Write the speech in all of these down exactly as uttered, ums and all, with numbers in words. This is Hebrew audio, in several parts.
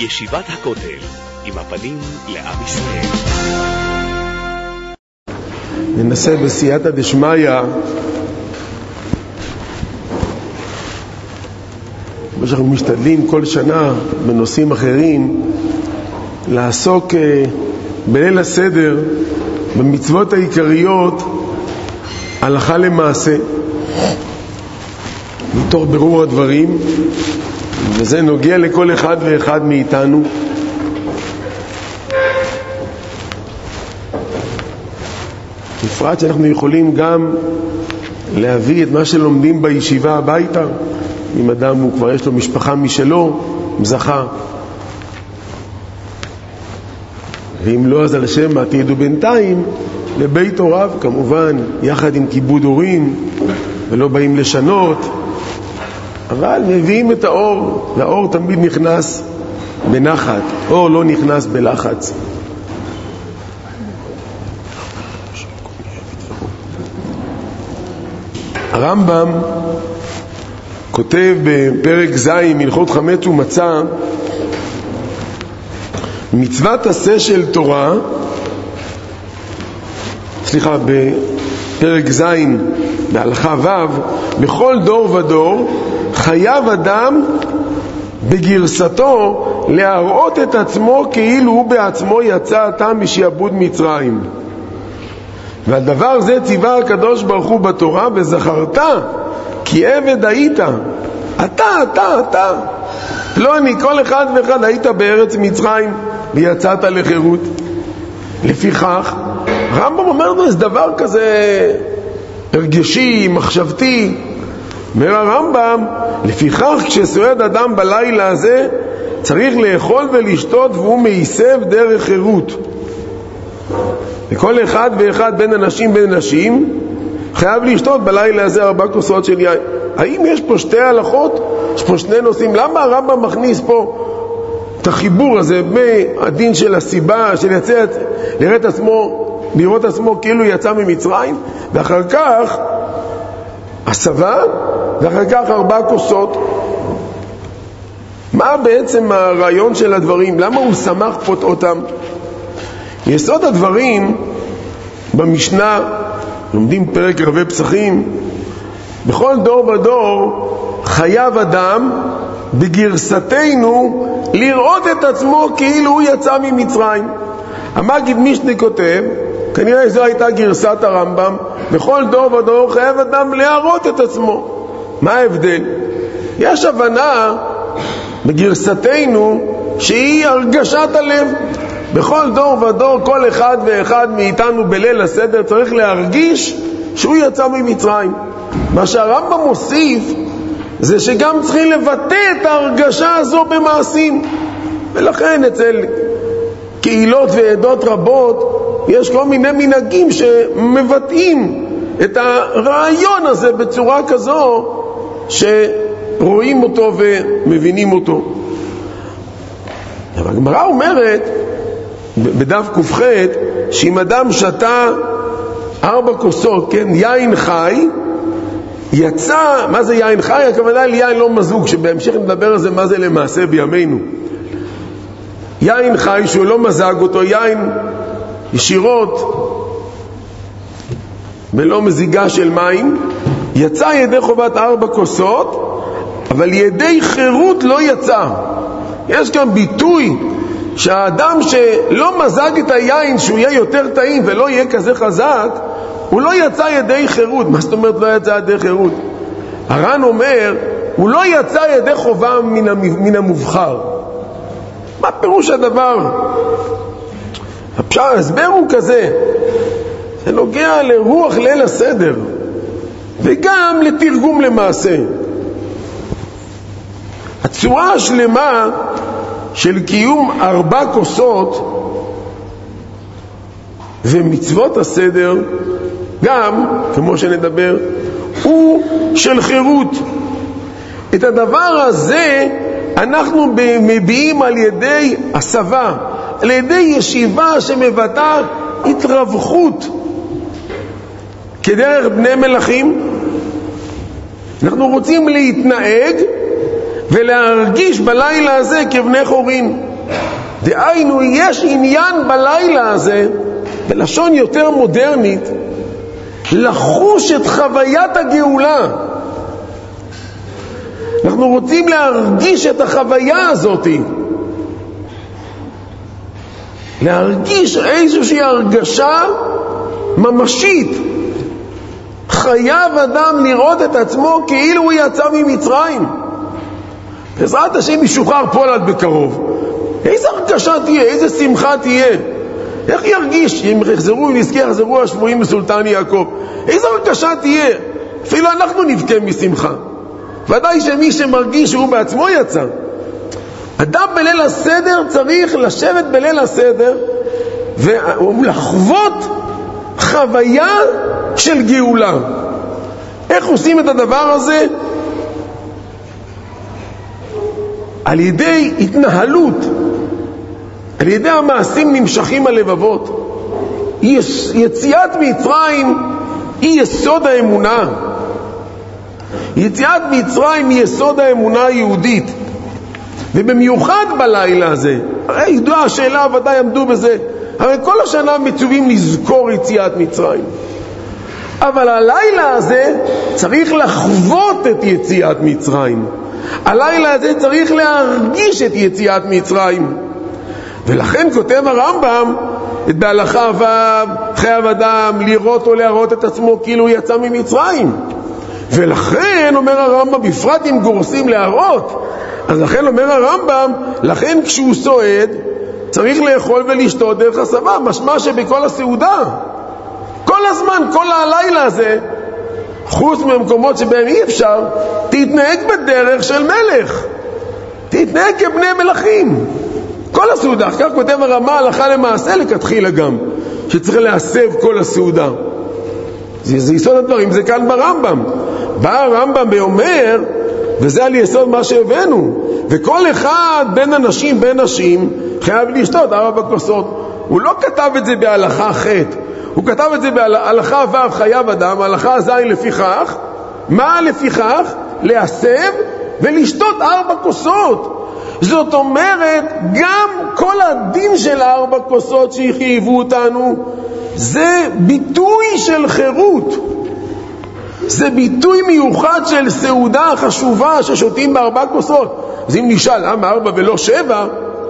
ישיבת הכותל, עם הפנים לעם ישראל. ננסה בסייעתא דשמיא, כמו שאנחנו משתדלים כל שנה בנושאים אחרים, לעסוק בליל הסדר במצוות העיקריות הלכה למעשה, מתוך ברור הדברים, וזה נוגע לכל אחד ואחד מאיתנו. בפרט שאנחנו יכולים גם להביא את מה שלומדים בישיבה הביתה, אם אדם הוא כבר יש לו משפחה משלו, זכה, ואם לא אז על השם עתידו בינתיים לבית הוריו, כמובן יחד עם כיבוד הורים, ולא באים לשנות, אבל מביאים את האור, והאור תמיד נכנס בנחת, אור לא נכנס בלחץ. הרמב"ם כותב בפרק ז' הלכות חמץ ומצה, מצוות עשה של תורה, סליחה, בפרק ז' בהלכה ו', בכל דור ודור חייב אדם בגרסתו להראות את עצמו כאילו הוא בעצמו יצא עתה משעבוד מצרים. ועל דבר זה ציווה הקדוש ברוך הוא בתורה, וזכרת כי עבד היית, אתה, אתה, אתה, לא אני, כל אחד ואחד היית בארץ מצרים ויצאת לחירות. לפיכך רמב"ם אומר לו, זה דבר כזה הרגשי, מחשבתי. אומר הרמב"ם, לפיכך כשסועד אדם בלילה הזה צריך לאכול ולשתות, והוא מייסב דרך חירות. וכל אחד ואחד בין אנשים בין אנשים חייב לשתות בלילה הזה ארבע כוסות של יין. האם יש פה שתי הלכות? יש פה שני נושאים. למה הרמב"ם מכניס פה את החיבור הזה מהדין של הסיבה של יצא, לראות עצמו, לראות עצמו כאילו יצא ממצרים, ואחר כך הסבה, ואחר כך ארבע כוסות? מה בעצם הרעיון של הדברים? למה הוא שמח פה אותם? יסוד הדברים במשנה, לומדים פרק רבי פסחים, בכל דור ודור חייב אדם בגרסתנו לראות את עצמו כאילו הוא יצא ממצרים. המגיד משנה כותב, כנראה זו הייתה גרסת הרמב"ם, בכל דור ודור חייב אדם להראות את עצמו. מה ההבדל? יש הבנה בגרסתנו שהיא הרגשת הלב. בכל דור ודור כל אחד ואחד מאיתנו בליל הסדר צריך להרגיש שהוא יצא ממצרים. מה שהרמב"ם מוסיף זה שגם צריכים לבטא את ההרגשה הזו במעשים, ולכן אצל קהילות ועדות רבות יש כל מיני מנהגים שמבטאים את הרעיון הזה בצורה כזו שרואים אותו ומבינים אותו. אבל הגמרא אומרת בדף ק"ח, שאם אדם שתה ארבע כוסות, כן, יין חי, יצא, מה זה יין חי? הכוונה ליין לא מזוג, שבהמשך נדבר על זה מה זה למעשה בימינו. יין חי שהוא לא מזג אותו, יין ישירות ולא מזיגה של מים, יצא ידי חובת ארבע כוסות, אבל ידי חירות לא יצא. יש גם ביטוי שהאדם שלא מזג את היין שהוא יהיה יותר טעים ולא יהיה כזה חזק, הוא לא יצא ידי חירות. מה זאת אומרת לא יצא ידי חירות? הר"ן אומר, הוא לא יצא ידי חובה מן המובחר. מה פירוש הדבר? ההסבר הוא כזה, זה נוגע לרוח ליל הסדר וגם לתרגום למעשה. הצורה השלמה של קיום ארבע כוסות ומצוות הסדר, גם, כמו שנדבר, הוא של חירות. את הדבר הזה אנחנו מביאים על ידי הסבה, על ידי ישיבה שמבטא התרווחות כדרך בני מלכים. אנחנו רוצים להתנהג ולהרגיש בלילה הזה כבני חורין. דהיינו, יש עניין בלילה הזה, בלשון יותר מודרנית, לחוש את חוויית הגאולה. אנחנו רוצים להרגיש את החוויה הזאת, להרגיש איזושהי הרגשה ממשית. חייב אדם לראות את עצמו כאילו הוא יצא ממצרים. בעזרת השם ישוחרר פולארד בקרוב. איזה הרגשה תהיה, איזה שמחה תהיה, איך ירגיש אם יחזרו ונזכה יחזרו השבויים בסולטן יעקב, איזה הרגשה תהיה. אפילו אנחנו נבכה משמחה. ודאי שמי שמרגיש שהוא בעצמו יצא. אדם בליל הסדר צריך לשבת בליל הסדר ולחוות חוויה של גאולה. איך עושים את הדבר הזה? על ידי התנהלות, על ידי המעשים נמשכים הלבבות. יציאת מצרים היא יסוד האמונה. יציאת מצרים היא יסוד האמונה היהודית. ובמיוחד בלילה הזה, הרי ידוע השאלה ודאי עמדו בזה, הרי כל השנה מצווים לזכור יציאת מצרים. אבל הלילה הזה צריך לחוות את יציאת מצרים. הלילה הזה צריך להרגיש את יציאת מצרים. ולכן כותב הרמב"ם את בהלכה ו', חייב אדם לראות או להראות את עצמו כאילו יצא ממצרים. ולכן אומר הרמב"ם, בפרט אם גורסים להראות, אז לכן אומר הרמב"ם, לכן כשהוא סועד צריך לאכול ולשתות דרך הסבה, משמע שבכל הסעודה כל הזמן, כל הלילה הזה, חוץ ממקומות שבהם אי אפשר, תתנהג בדרך של מלך, תתנהג כבני מלכים כל הסעודה. כך כותב הרמה הלכה למעשה לכתחילה גם, שצריך להסב כל הסעודה. זה, זה יסוד הדברים, זה כאן ברמב"ם. בא הרמב"ם ואומר, וזה על יסוד מה שהבאנו, וכל אחד בין אנשים בין נשים חייב לשתות ארבע כוסות. הוא לא כתב את זה בהלכה ח', הוא כתב את זה בהלכה ו', חייב אדם, הלכה ז' לפיכך. מה לפיכך? להסב ולשתות ארבע כוסות. זאת אומרת, גם כל הדין של ארבע כוסות שחייבו אותנו, זה ביטוי של חירות. זה ביטוי מיוחד של סעודה חשובה ששותים בארבע כוסות. אז אם נשאל, למה ארבע ולא שבע?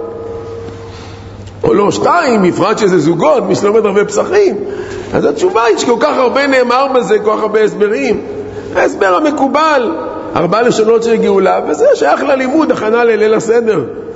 או לא שתיים, בפרט שזה זוגות, מי שלומד הרבה פסחים. אז התשובה היא שכל כך הרבה נאמר בזה, כל כך הרבה הסברים. ההסבר המקובל, ארבע לשונות של גאולה, וזה שייך ללימוד, הכנה לליל הסדר.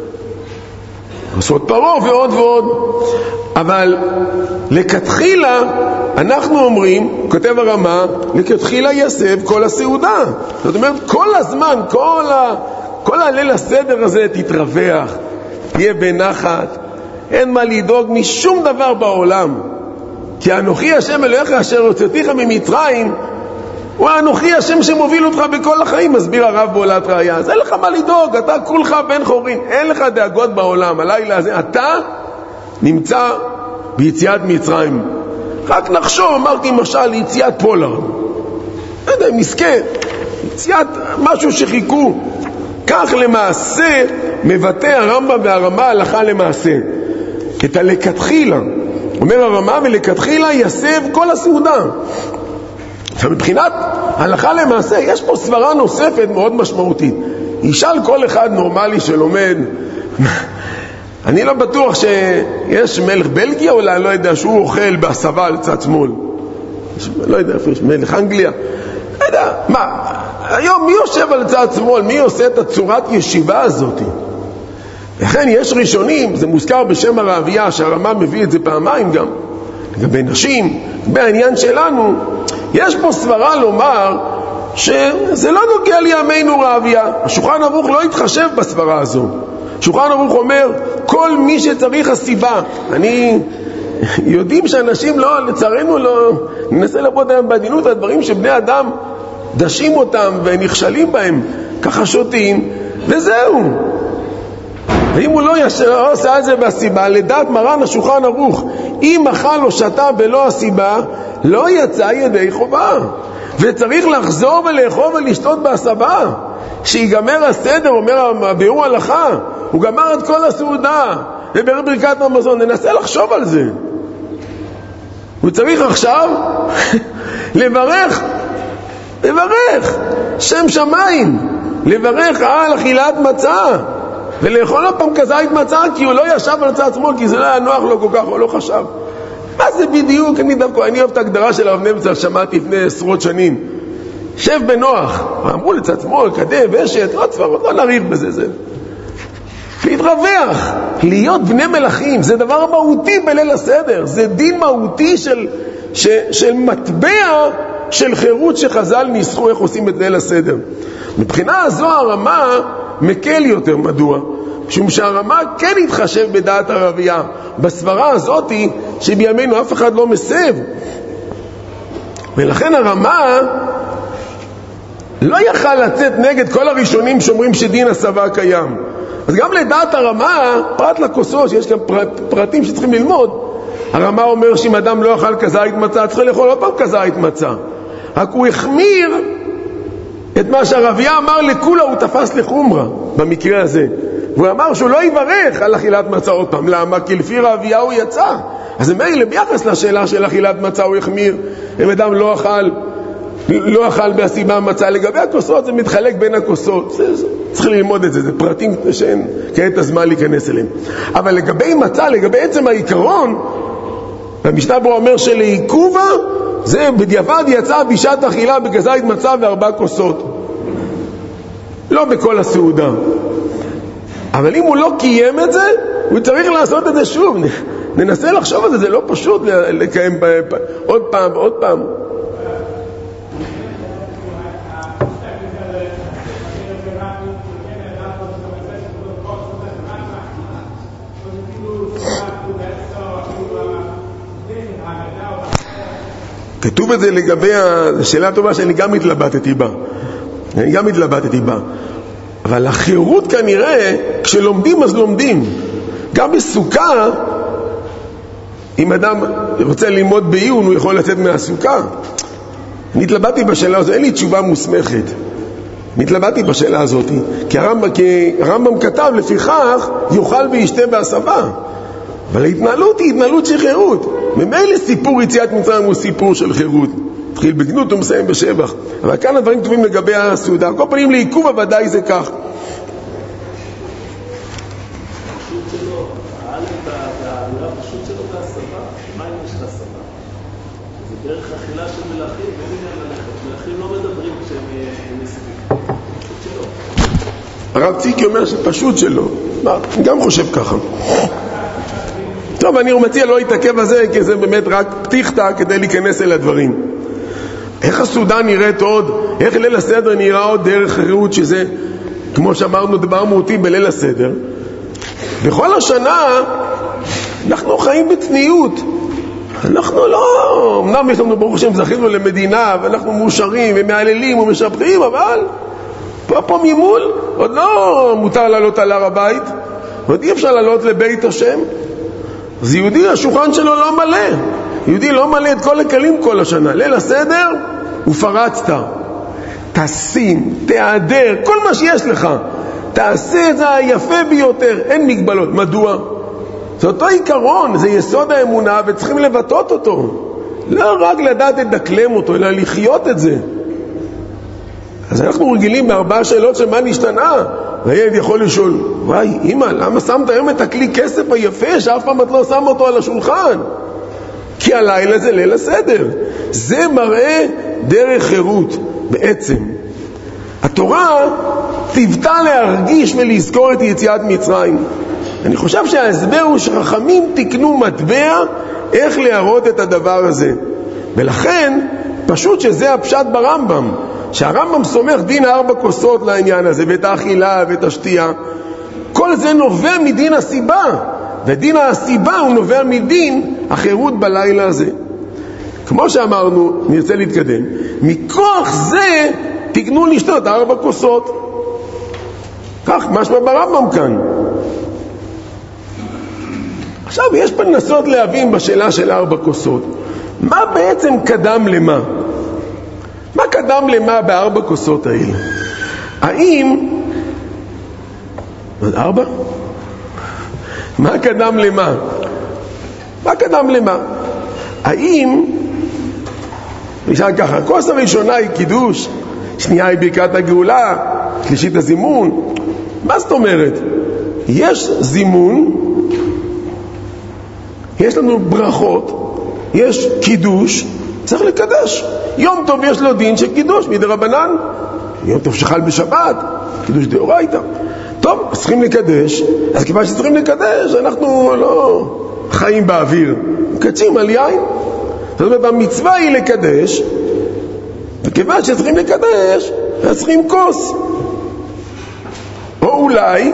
עושות פרעה ועוד ועוד. אבל לכתחילה אנחנו אומרים, כותב הרמה, לכתחילה יסב כל הסעודה. זאת אומרת, כל הזמן, כל, ה, כל הליל הסדר הזה תתרווח, תהיה בנחת, אין מה לדאוג משום דבר בעולם. כי אנוכי השם אלוהיך אשר הוצאתיך ממצרים, הוא אנוכי השם שמוביל אותך בכל החיים, מסביר הרב בעולת ראיה. אז אין לך מה לדאוג, אתה כולך בן חורין, אין לך דאגות בעולם. הלילה הזה אתה נמצא ביציאת מצרים. רק נחשוב, אמרתי משל יציאת פולארד, לא יודע, מסכן, יציאת משהו שחיכו. כך למעשה מבטא הרמב"ם והרמה הלכה למעשה את הלכתחילה. אומר הרמה, ולכתחילה יסב כל הסעודה. מבחינת הלכה למעשה יש פה סברה נוספת מאוד משמעותית. ישאל כל אחד נורמלי שלומד, אני לא בטוח שיש מלך בלגיה, אולי אני לא יודע שהוא אוכל בהסבה על צד שמאל, לא יודע איפה יש מלך אנגליה, לא יודע מה, היום מי יושב על צד שמאל, מי עושה את הצורת ישיבה הזאת? לכן יש ראשונים, זה מוזכר בשם הרעביה, שהרמה מביא את זה פעמיים גם לגבי נשים. בעניין שלנו יש פה סברה לומר שזה לא נוגע לימינו רעביה. השולחן ערוך לא התחשב בסברה הזו. שולחן ערוך אומר כל מי שצריך הסיבה. אני יודעים שאנשים לא, לצערנו לא, ננסה לעבוד להם בעדינות, הדברים שבני אדם דשים אותם ונכשלים בהם, ככה שותים וזהו. ואם הוא לא ישר, עושה את זה בסיבה, לדעת מרן השולחן ערוך, אם אכל או שתה בלא הסיבה, לא יצא ידי חובה. וצריך לחזור ולאכול ולשתות בהסבה. שיגמר הסדר, אומר הביאור הלכה, הוא גמר את כל הסעודה. ובברכת המזון, ננסה לחשוב על זה. הוא צריך עכשיו לברך, לברך, שם שמיים, לברך על אכילת מצה, ולאכול עוד פעם כזית מצה, כי הוא לא ישב על צד שמאל, כי זה לא היה נוח לו כל כך, הוא לא חשב. מה זה בדיוק? אני דווקא, אני אוהב את ההגדרה של הרב נבצר, שמעתי לפני עשרות שנים. שב בנוח, אמרו לצד שמאל, קדם, ושת, לא צפרות, לא נריב בזה, זה. להתרווח, להיות בני מלכים, זה דבר מהותי בליל הסדר, זה דין מהותי של, ש, של מטבע של חירות שחז"ל ניסחו איך עושים את ליל הסדר. מבחינה הזו הרמה מקל יותר, מדוע? משום שהרמה כן התחשב בדעת הרבייה, בסברה הזאת שבימינו אף אחד לא מסב. ולכן הרמה לא יכל לצאת נגד כל הראשונים שאומרים שדין הסבה קיים. אז גם לדעת הרמה, פרט לכוסות, שיש גם פרטים שצריכים ללמוד, הרמה אומר שאם אדם לא אכל כזית מצה, צריך לאכול עוד פעם כזית מצה. רק הוא החמיר את מה שהרבייה אמר לכולה, הוא תפס לחומרה במקרה הזה. והוא אמר שהוא לא יברך על אכילת מצה עוד פעם. למה? כי לפי רבייה הוא יצא. אז מילא ביחס לשאלה של אכילת מצה הוא החמיר. אם אדם לא אכל, לא אכל בהסיבה מצה. לגבי הכוסות זה מתחלק בין הכוסות. זה, זה, צריך ללמוד את זה. זה פרטים שאין כעת הזמן להיכנס אליהם. אבל לגבי מצה, לגבי עצם העיקרון, המשנה ברורה אומר שלעיכובה, זה בדיעבד יצא בשעת אכילה בכזית מצה וארבע כוסות. לא בכל הסעודה. אבל אם הוא לא קיים את זה, הוא צריך לעשות את זה שוב. ננסה לחשוב על זה, זה לא פשוט לקיים עוד פעם ועוד פעם. כתוב את זה לגבי השאלה הטובה שאני גם התלבטתי בה. אני גם התלבטתי בה. אבל החירות כנראה, כשלומדים אז לומדים. גם בסוכה, אם אדם רוצה ללמוד בעיון, הוא יכול לצאת מהסוכה. אני התלבטתי בשאלה הזאת, אין לי תשובה מוסמכת. אני התלבטתי בשאלה הזאת, כי הרמב"ם, כי הרמב"ם כתב, לפיכך יאכל וישתה בהסבה. אבל ההתנהלות היא התנהלות של חירות. ממילא סיפור יציאת מצרים הוא סיפור של חירות. התחיל בגנות ומסיים בשבח. אבל כאן הדברים טובים לגבי הסעודה. כל פנים לעיכוב הוודאי זה כך. דרך אכילה של מלאכים, ואין עניין ללכת. מלאכים לא מדברים כשהם נסיבים. פשוט שלא. הרב ציקי אומר שפשוט שלא. אני גם חושב ככה. טוב, אני מציע לא להתעכב על זה, כי זה באמת רק פתיחתא כדי להיכנס אל הדברים. איך הסעודה נראית עוד? איך ליל הסדר נראה עוד דרך חירות, שזה, כמו שאמרנו, דבר מהותי בליל הסדר. בכל השנה אנחנו חיים בצניעות. אנחנו לא, אמנם יש לנו ברוך השם זכינו למדינה, ואנחנו מאושרים ומעללים ומשבחים, אבל פה פה ממול, עוד לא מותר לעלות על הר הבית, עוד אי אפשר לעלות לבית השם. אז יהודי, השולחן שלו לא מלא. יהודי לא מלא את כל הכלים כל השנה. ליל הסדר, ופרצת. תשים, תעדר, כל מה שיש לך. תעשה את זה היפה ביותר, אין מגבלות. מדוע? זה אותו עיקרון, זה יסוד האמונה, וצריכים לבטאות אותו. לא רק לדעת לדקלם אותו, אלא לחיות את זה. אז אנחנו רגילים בארבעה שאלות של מה נשתנה. והילד יכול לשאול, וואי, אמא, למה שמת היום את הכלי כסף היפה שאף פעם את לא שם אותו על השולחן? כי הלילה זה ליל הסדר. זה מראה דרך חירות בעצם. התורה ציוותה להרגיש ולזכור את יציאת מצרים. אני חושב שההסבר הוא שחכמים תקנו מטבע איך להראות את הדבר הזה. ולכן, פשוט שזה הפשט ברמב"ם. שהרמב"ם סומך דין ארבע כוסות לעניין הזה, ואת האכילה ואת השתייה. כל זה נובע מדין הסיבה. ודין הסיבה הוא נובע מדין החירות בלילה הזה. כמו שאמרנו, נרצה להתקדם. מכוח זה תקנו לשתות ארבע כוסות. כך משמע ברמב"ם כאן. עכשיו יש פה לנסות להבין בשאלה של ארבע כוסות. מה בעצם קדם למה? מה קדם למה בארבע כוסות האלה? האם... ארבע? מה קדם למה? מה קדם למה? האם, נשאל ככה, הכוס הראשונה היא קידוש, שנייה היא ברכת הגאולה, שלישית הזימון. מה זאת אומרת? יש זימון, יש לנו ברכות, יש קידוש, צריך לקדש. יום טוב יש לו דין של קידוש מדרבנן, יום טוב שחל בשבת, קידוש דאורייתא. טוב, צריכים לקדש, אז כיוון שצריכים לקדש, אנחנו לא חיים באוויר, מקדשים על יין. זאת אומרת, המצווה היא לקדש, וכיוון שצריכים לקדש, אז צריכים כוס. או אולי,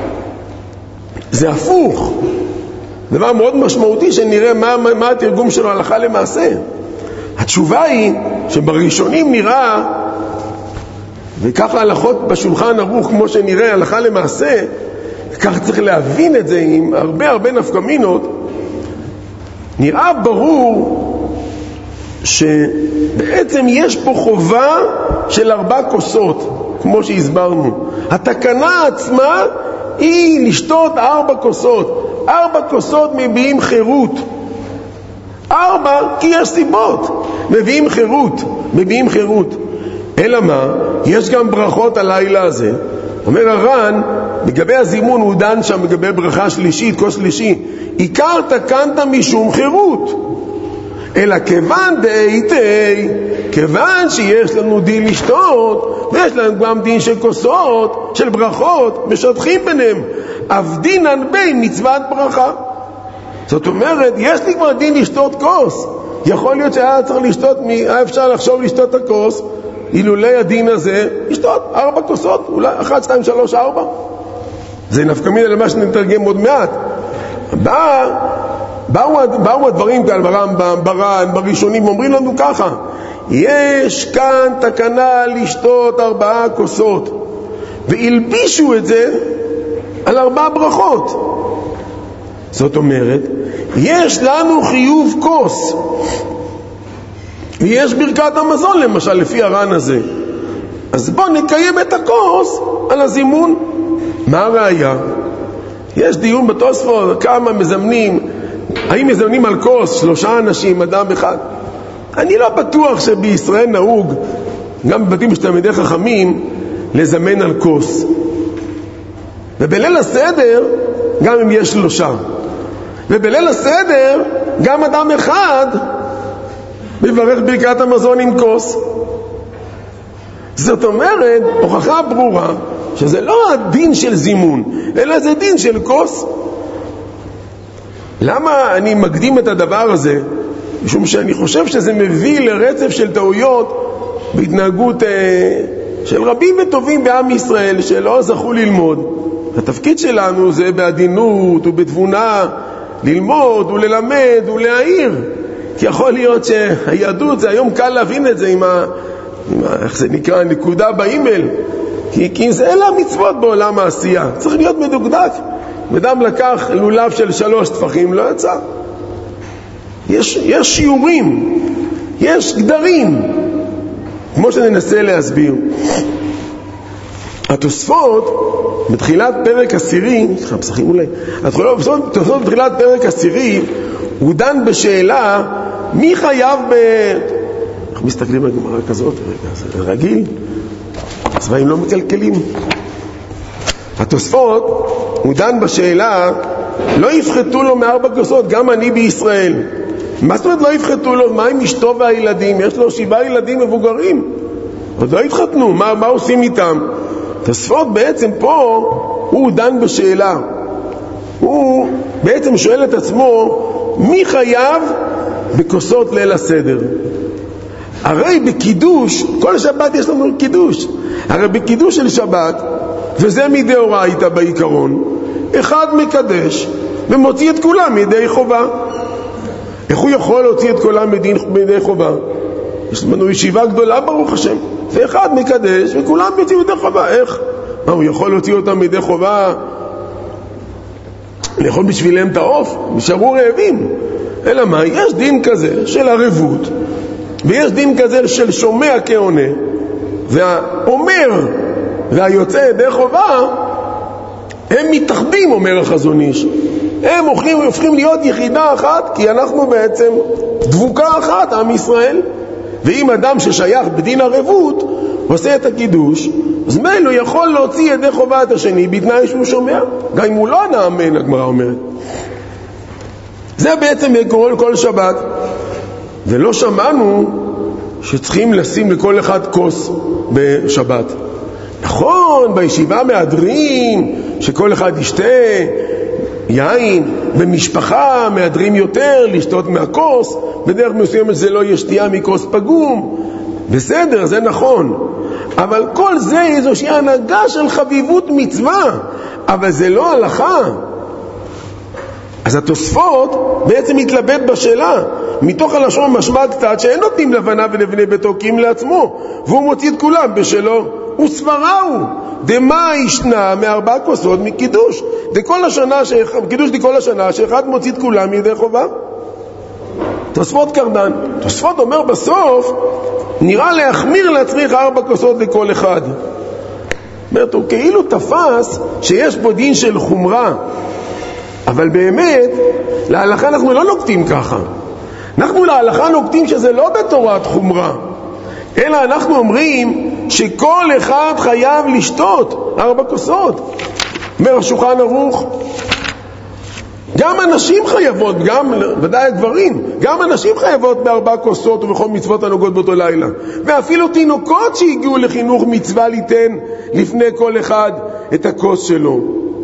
זה הפוך. דבר מאוד משמעותי שנראה מה, מה, מה התרגום שלו הלכה למעשה. התשובה היא שבראשונים נראה, וככה הלכות בשולחן ערוך כמו שנראה הלכה למעשה, כך צריך להבין את זה עם הרבה הרבה נפקמינות, נראה ברור שבעצם יש פה חובה של ארבע כוסות, כמו שהסברנו. התקנה עצמה היא לשתות ארבע כוסות. ארבע כוסות מביאים חירות. ארבע, כי יש סיבות. מביאים חירות, מביאים חירות. אלא מה? יש גם ברכות הלילה הזה. אומר הר"ן, לגבי הזימון הוא דן שם לגבי ברכה שלישית, כוס שלישי. עיקר תקנת משום חירות. אלא כיוון דאיתי, כיוון שיש לנו דין לשתות, ויש לנו גם דין של כוסות, של ברכות, משתחים ביניהם. אף דינן בין מצוות ברכה. זאת אומרת, יש לי כבר דין לשתות כוס. יכול להיות שהיה צריך לשתות, היה אפשר לחשוב לשתות את הכוס, אילולי הדין הזה, לשתות ארבע כוסות, אולי אחת, שתיים, שלוש, ארבע. זה נפקא מינה למה שנתרגם עוד מעט. בא, באו, באו הדברים כאן ברמב"ם, בר"ן, בראשונים, אומרים לנו ככה, יש כאן תקנה לשתות ארבעה כוסות, והלבישו את זה על ארבע ברכות. זאת אומרת, יש לנו חיוב כוס, ויש ברכת המזון למשל לפי הר"ן הזה. אז בוא נקיים את הכוס על הזימון. מה הראיה? יש דיון בתוספות כמה מזמנים, האם מזמנים על כוס שלושה אנשים, אדם אחד. אני לא בטוח שבישראל נהוג, גם בבתים של תלמידי חכמים, לזמן על כוס. ובליל הסדר, גם אם יש שלושה. ובליל הסדר, גם אדם אחד מברך ברכת המזון עם כוס. זאת אומרת, הוכחה ברורה, שזה לא הדין של זימון, אלא זה דין של כוס. למה אני מקדים את הדבר הזה? משום שאני חושב שזה מביא לרצף של טעויות בהתנהגות אה, של רבים וטובים בעם ישראל שלא זכו ללמוד. התפקיד שלנו זה בעדינות ובתבונה ללמוד וללמד ולהעיר. כי יכול להיות שהיהדות זה היום קל להבין את זה עם ה... עם ה איך זה נקרא? נקודה באימייל. כי, כי זה אלה המצוות בעולם העשייה. צריך להיות מדוקדק. אדם לקח לולב של שלוש טפחים, לא יצא. יש, יש שיעורים, יש גדרים, כמו שננסה להסביר. התוספות בתחילת פרק עשירי, סליחה, פסחים אולי, התוספות בתחילת פרק עשירי, הוא דן בשאלה מי חייב ב... איך מסתכלים על גמרא כזאת? רגע, זה רגיל? הצבעים לא מקלקלים. התוספות הוא דן בשאלה לא יפחתו לו מארבע כוסות, גם אני בישראל. מה זאת אומרת לא יפחתו לו? מה עם אשתו והילדים? יש לו שבעה ילדים מבוגרים, עוד לא התחתנו, מה, מה עושים איתם? תוספות בעצם פה הוא דן בשאלה, הוא בעצם שואל את עצמו מי חייב בכוסות ליל הסדר. הרי בקידוש, כל שבת יש לנו קידוש, הרי בקידוש של שבת, וזה מדאורייתא בעיקרון, אחד מקדש ומוציא את כולם מידי חובה. איך הוא יכול להוציא את כולם מידי חובה? יש לנו ישיבה גדולה ברוך השם, ואחד מקדש וכולם יוציאו מידי חובה. איך? מה, הוא יכול להוציא אותם מידי חובה? לאכול בשבילם את העוף? נשארו רעבים. אלא מה? יש דין כזה של ערבות, ויש דין כזה של שומע כעונה, והאומר והיוצא ידי חובה הם מתאחדים, אומר החזון איש. הם הופכים, הופכים להיות יחידה אחת, כי אנחנו בעצם דבוקה אחת, עם ישראל. ואם אדם ששייך בדין הרבות עושה את הקידוש, אז מילא יכול להוציא ידי חובה את השני בתנאי שהוא שומע, גם אם הוא לא נאמן, הגמרא אומרת. זה בעצם כל, כל שבת. ולא שמענו שצריכים לשים לכל אחד כוס בשבת. נכון, בישיבה מהדרים שכל אחד ישתה יין, במשפחה מהדרים יותר לשתות מהכוס, בדרך מסוימת זה לא יהיה שתייה מכוס פגום, בסדר, זה נכון, אבל כל זה איזושהי הנהגה של חביבות מצווה, אבל זה לא הלכה. אז התוספות בעצם מתלבט בשאלה, מתוך הלשון משמע קצת שאין נותנים לבנה ולבני ביתו כי אם לעצמו, והוא מוציא את כולם בשלו, וסבראו דמה ישנה מארבע כוסות מקידוש דכל השנה, קידוש דכל השנה שאחד מוציא את כולם מידי חובה. תוספות קרדן, תוספות אומר בסוף נראה להחמיר להצריך ארבע כוסות לכל אחד. אומרת, הוא כאילו תפס שיש פה דין של חומרה, אבל באמת להלכה אנחנו לא נוקטים ככה. אנחנו להלכה נוקטים שזה לא בתורת חומרה, אלא אנחנו אומרים שכל אחד חייב לשתות ארבע כוסות. אומר השולחן ערוך, גם הנשים חייבות, גם ודאי הגברים, גם הנשים חייבות בארבע כוסות ובכל מצוות הנוגעות באותו לילה. ואפילו תינוקות שהגיעו לחינוך מצווה ליתן לפני כל אחד את הכוס שלו.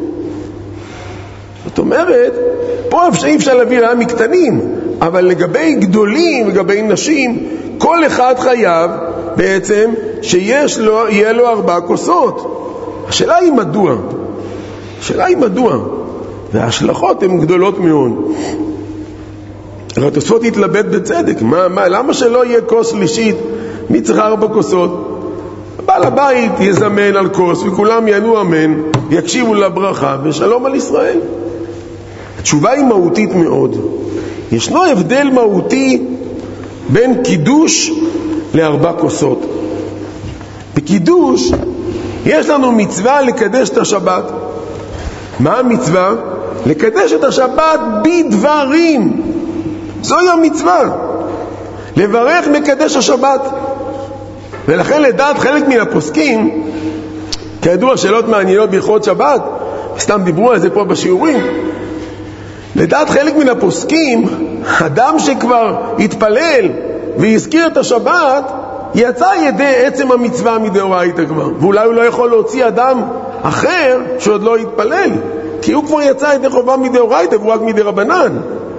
זאת אומרת, פה אי אפשר להביא להם מקטנים, אבל לגבי גדולים, לגבי נשים, כל אחד חייב בעצם שיש לו, יהיה לו ארבע כוסות. השאלה היא מדוע? השאלה היא מדוע? וההשלכות הן גדולות מאוד. התוספות התלבט בצדק. מה, מה, למה שלא יהיה כוס שלישית? מי צריך ארבע כוסות? בעל הבית יזמן על כוס וכולם יענו אמן, יקשיבו לברכה ושלום על ישראל. התשובה היא מהותית מאוד. ישנו הבדל מהותי בין קידוש לארבע כוסות. בקידוש יש לנו מצווה לקדש את השבת. מה המצווה? לקדש את השבת בדברים. זוהי המצווה. לברך מקדש השבת. ולכן לדעת חלק מן הפוסקים, כידוע שאלות מעניינות בהלכות שבת, סתם דיברו על זה פה בשיעורים, לדעת חלק מן הפוסקים, אדם שכבר התפלל והזכיר את השבת, יצא ידי עצם המצווה מדאורייתא כבר, ואולי הוא לא יכול להוציא אדם אחר שעוד לא התפלל, כי הוא כבר יצא ידי חובה מדאורייתא והוא רק מדרבנן.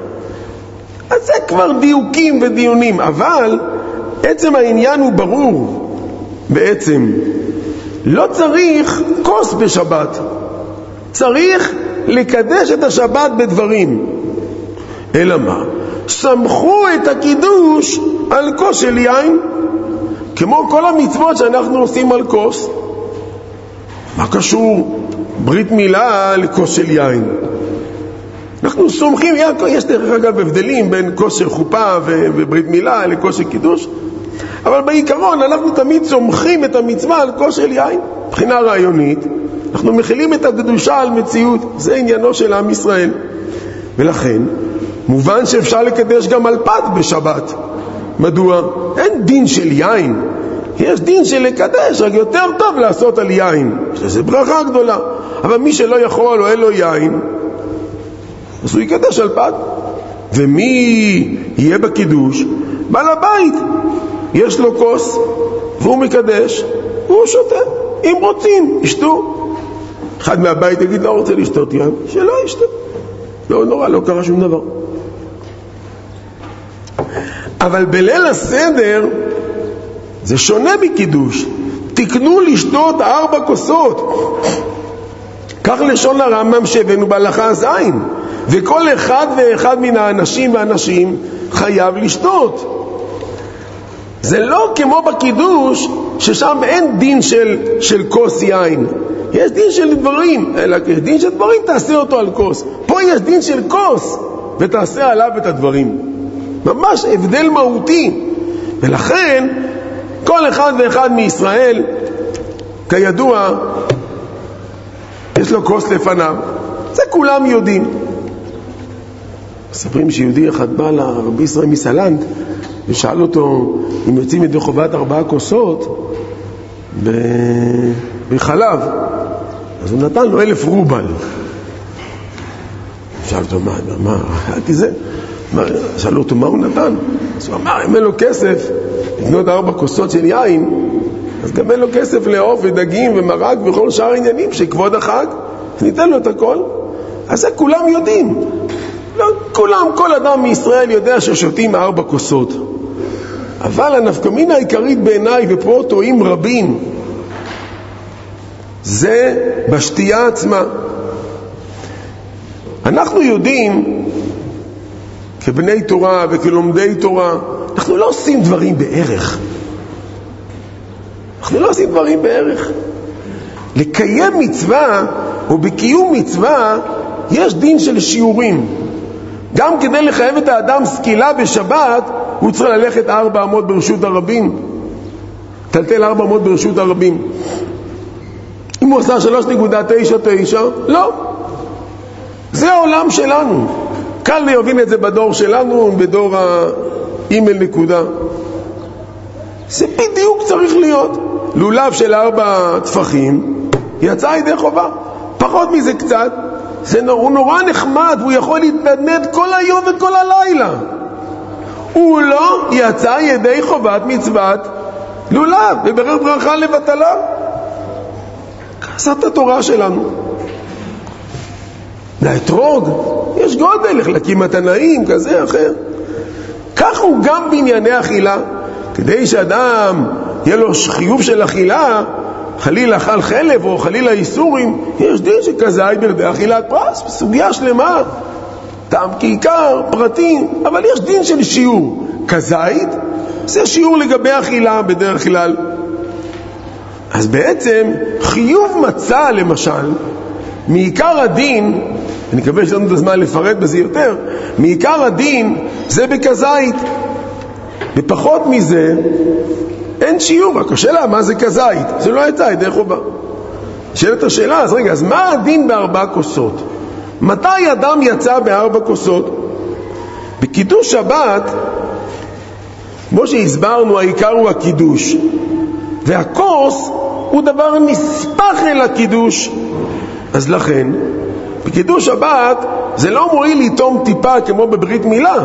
אז זה כבר דיוקים ודיונים, אבל עצם העניין הוא ברור. בעצם לא צריך כוס בשבת, צריך לקדש את השבת בדברים. אלא מה? סמכו את הקידוש על כוס של יין, כמו כל המצוות שאנחנו עושים על כוס. מה קשור ברית מילה לכוס של יין? אנחנו סומכים, יש דרך אגב הבדלים בין כוס של חופה וברית מילה לכוס של קידוש, אבל בעיקרון אנחנו תמיד סומכים את המצווה על כוס של יין. מבחינה רעיונית אנחנו מכילים את הקדושה על מציאות, זה עניינו של עם ישראל. ולכן מובן שאפשר לקדש גם על פת בשבת. מדוע? אין דין של יין, יש דין של לקדש, רק יותר טוב לעשות על יין, שזה ברכה גדולה. אבל מי שלא יכול או אין לו יין, אז הוא יקדש על פת. ומי יהיה בקידוש? בעל הבית, יש לו כוס והוא מקדש והוא שותה. אם רוצים ישתו. אחד מהבית יגיד לא רוצה לשתות יין, שלא ישתו, לא נורא, לא קרה שום דבר. אבל בליל הסדר זה שונה בקידוש. תקנו לשתות ארבע כוסות, כך לשון הרמב"ם שהבאנו בהלכה זין, וכל אחד ואחד מן האנשים והאנשים חייב לשתות. זה לא כמו בקידוש ששם אין דין של, של כוס יין, יש דין של דברים, אלא דין של דברים תעשה אותו על כוס. פה יש דין של כוס ותעשה עליו את הדברים. ממש הבדל מהותי. ולכן כל אחד ואחד מישראל, כידוע, יש לו כוס לפניו, זה כולם יודעים. מספרים שיהודי אחד בא לרבי ישראל מסלנט ושאל אותו אם יוצאים ידי חובת ארבעה כוסות בחלב, אז הוא נתן לו אלף רובל. שאל אותו, מה, מה, ראיתי זה? שאלו אותו, מה הוא נתן? אז הוא אמר, אם אין לו כסף לקנות ארבע כוסות של יין, אז גם אין לו כסף לעוף ודגים ומרק וכל שאר העניינים שכבוד החג, אז ניתן לו את הכל. אז זה כולם יודעים. לא, כולם, כל אדם מישראל יודע ששותים ארבע כוסות. אבל הנפקמינה העיקרית בעיניי, ופה טועים רבים, זה בשתייה עצמה. אנחנו יודעים, כבני תורה וכלומדי תורה, אנחנו לא עושים דברים בערך. אנחנו לא עושים דברים בערך. לקיים מצווה, או בקיום מצווה, יש דין של שיעורים. גם כדי לחייב את האדם סקילה בשבת, הוא צריך ללכת ארבע אמות ברשות הרבים. תלתל ארבע אמות ברשות הרבים. אם הוא עשה שלוש נקודה תשע תשע, לא. זה העולם שלנו. קל להבין את זה בדור שלנו, בדור האימייל נקודה. זה בדיוק צריך להיות. לולב של ארבע טפחים, יצא ידי חובה. פחות מזה קצת, זה נור, הוא נורא נחמד, והוא יכול להתנדנד כל היום וכל הלילה. הוא לא יצא ידי חובת מצוות לולב, וברך ברכה לבטלה. זאת התורה שלנו. לאתרוג, יש גודל, החלקים התנאים, כזה, אחר. כך הוא גם בענייני אכילה. כדי שאדם יהיה לו חיוב של אכילה, חלילה אכל חלב או חלילה איסורים, יש דין שכזית ברדי אכילת פרס, בסוגיה שלמה, טעם כעיקר, פרטים, אבל יש דין של שיעור. כזית, זה שיעור לגבי אכילה בדרך כלל. אז בעצם חיוב מצה למשל, מעיקר הדין, אני מקווה שיש לנו את הזמן לפרט בזה יותר, מעיקר הדין זה בכזית. בפחות מזה אין שיעור. רק השאלה מה זה כזית, זה לא יצא ידי חובה. שאלת השאלה, אז רגע, אז מה הדין בארבע כוסות? מתי אדם יצא בארבע כוסות? בקידוש שבת, כמו שהסברנו, העיקר הוא הקידוש, והכוס הוא דבר נספח אל הקידוש. אז לכן בקידוש שבת זה לא מועיל ליטום טיפה כמו בברית מילה,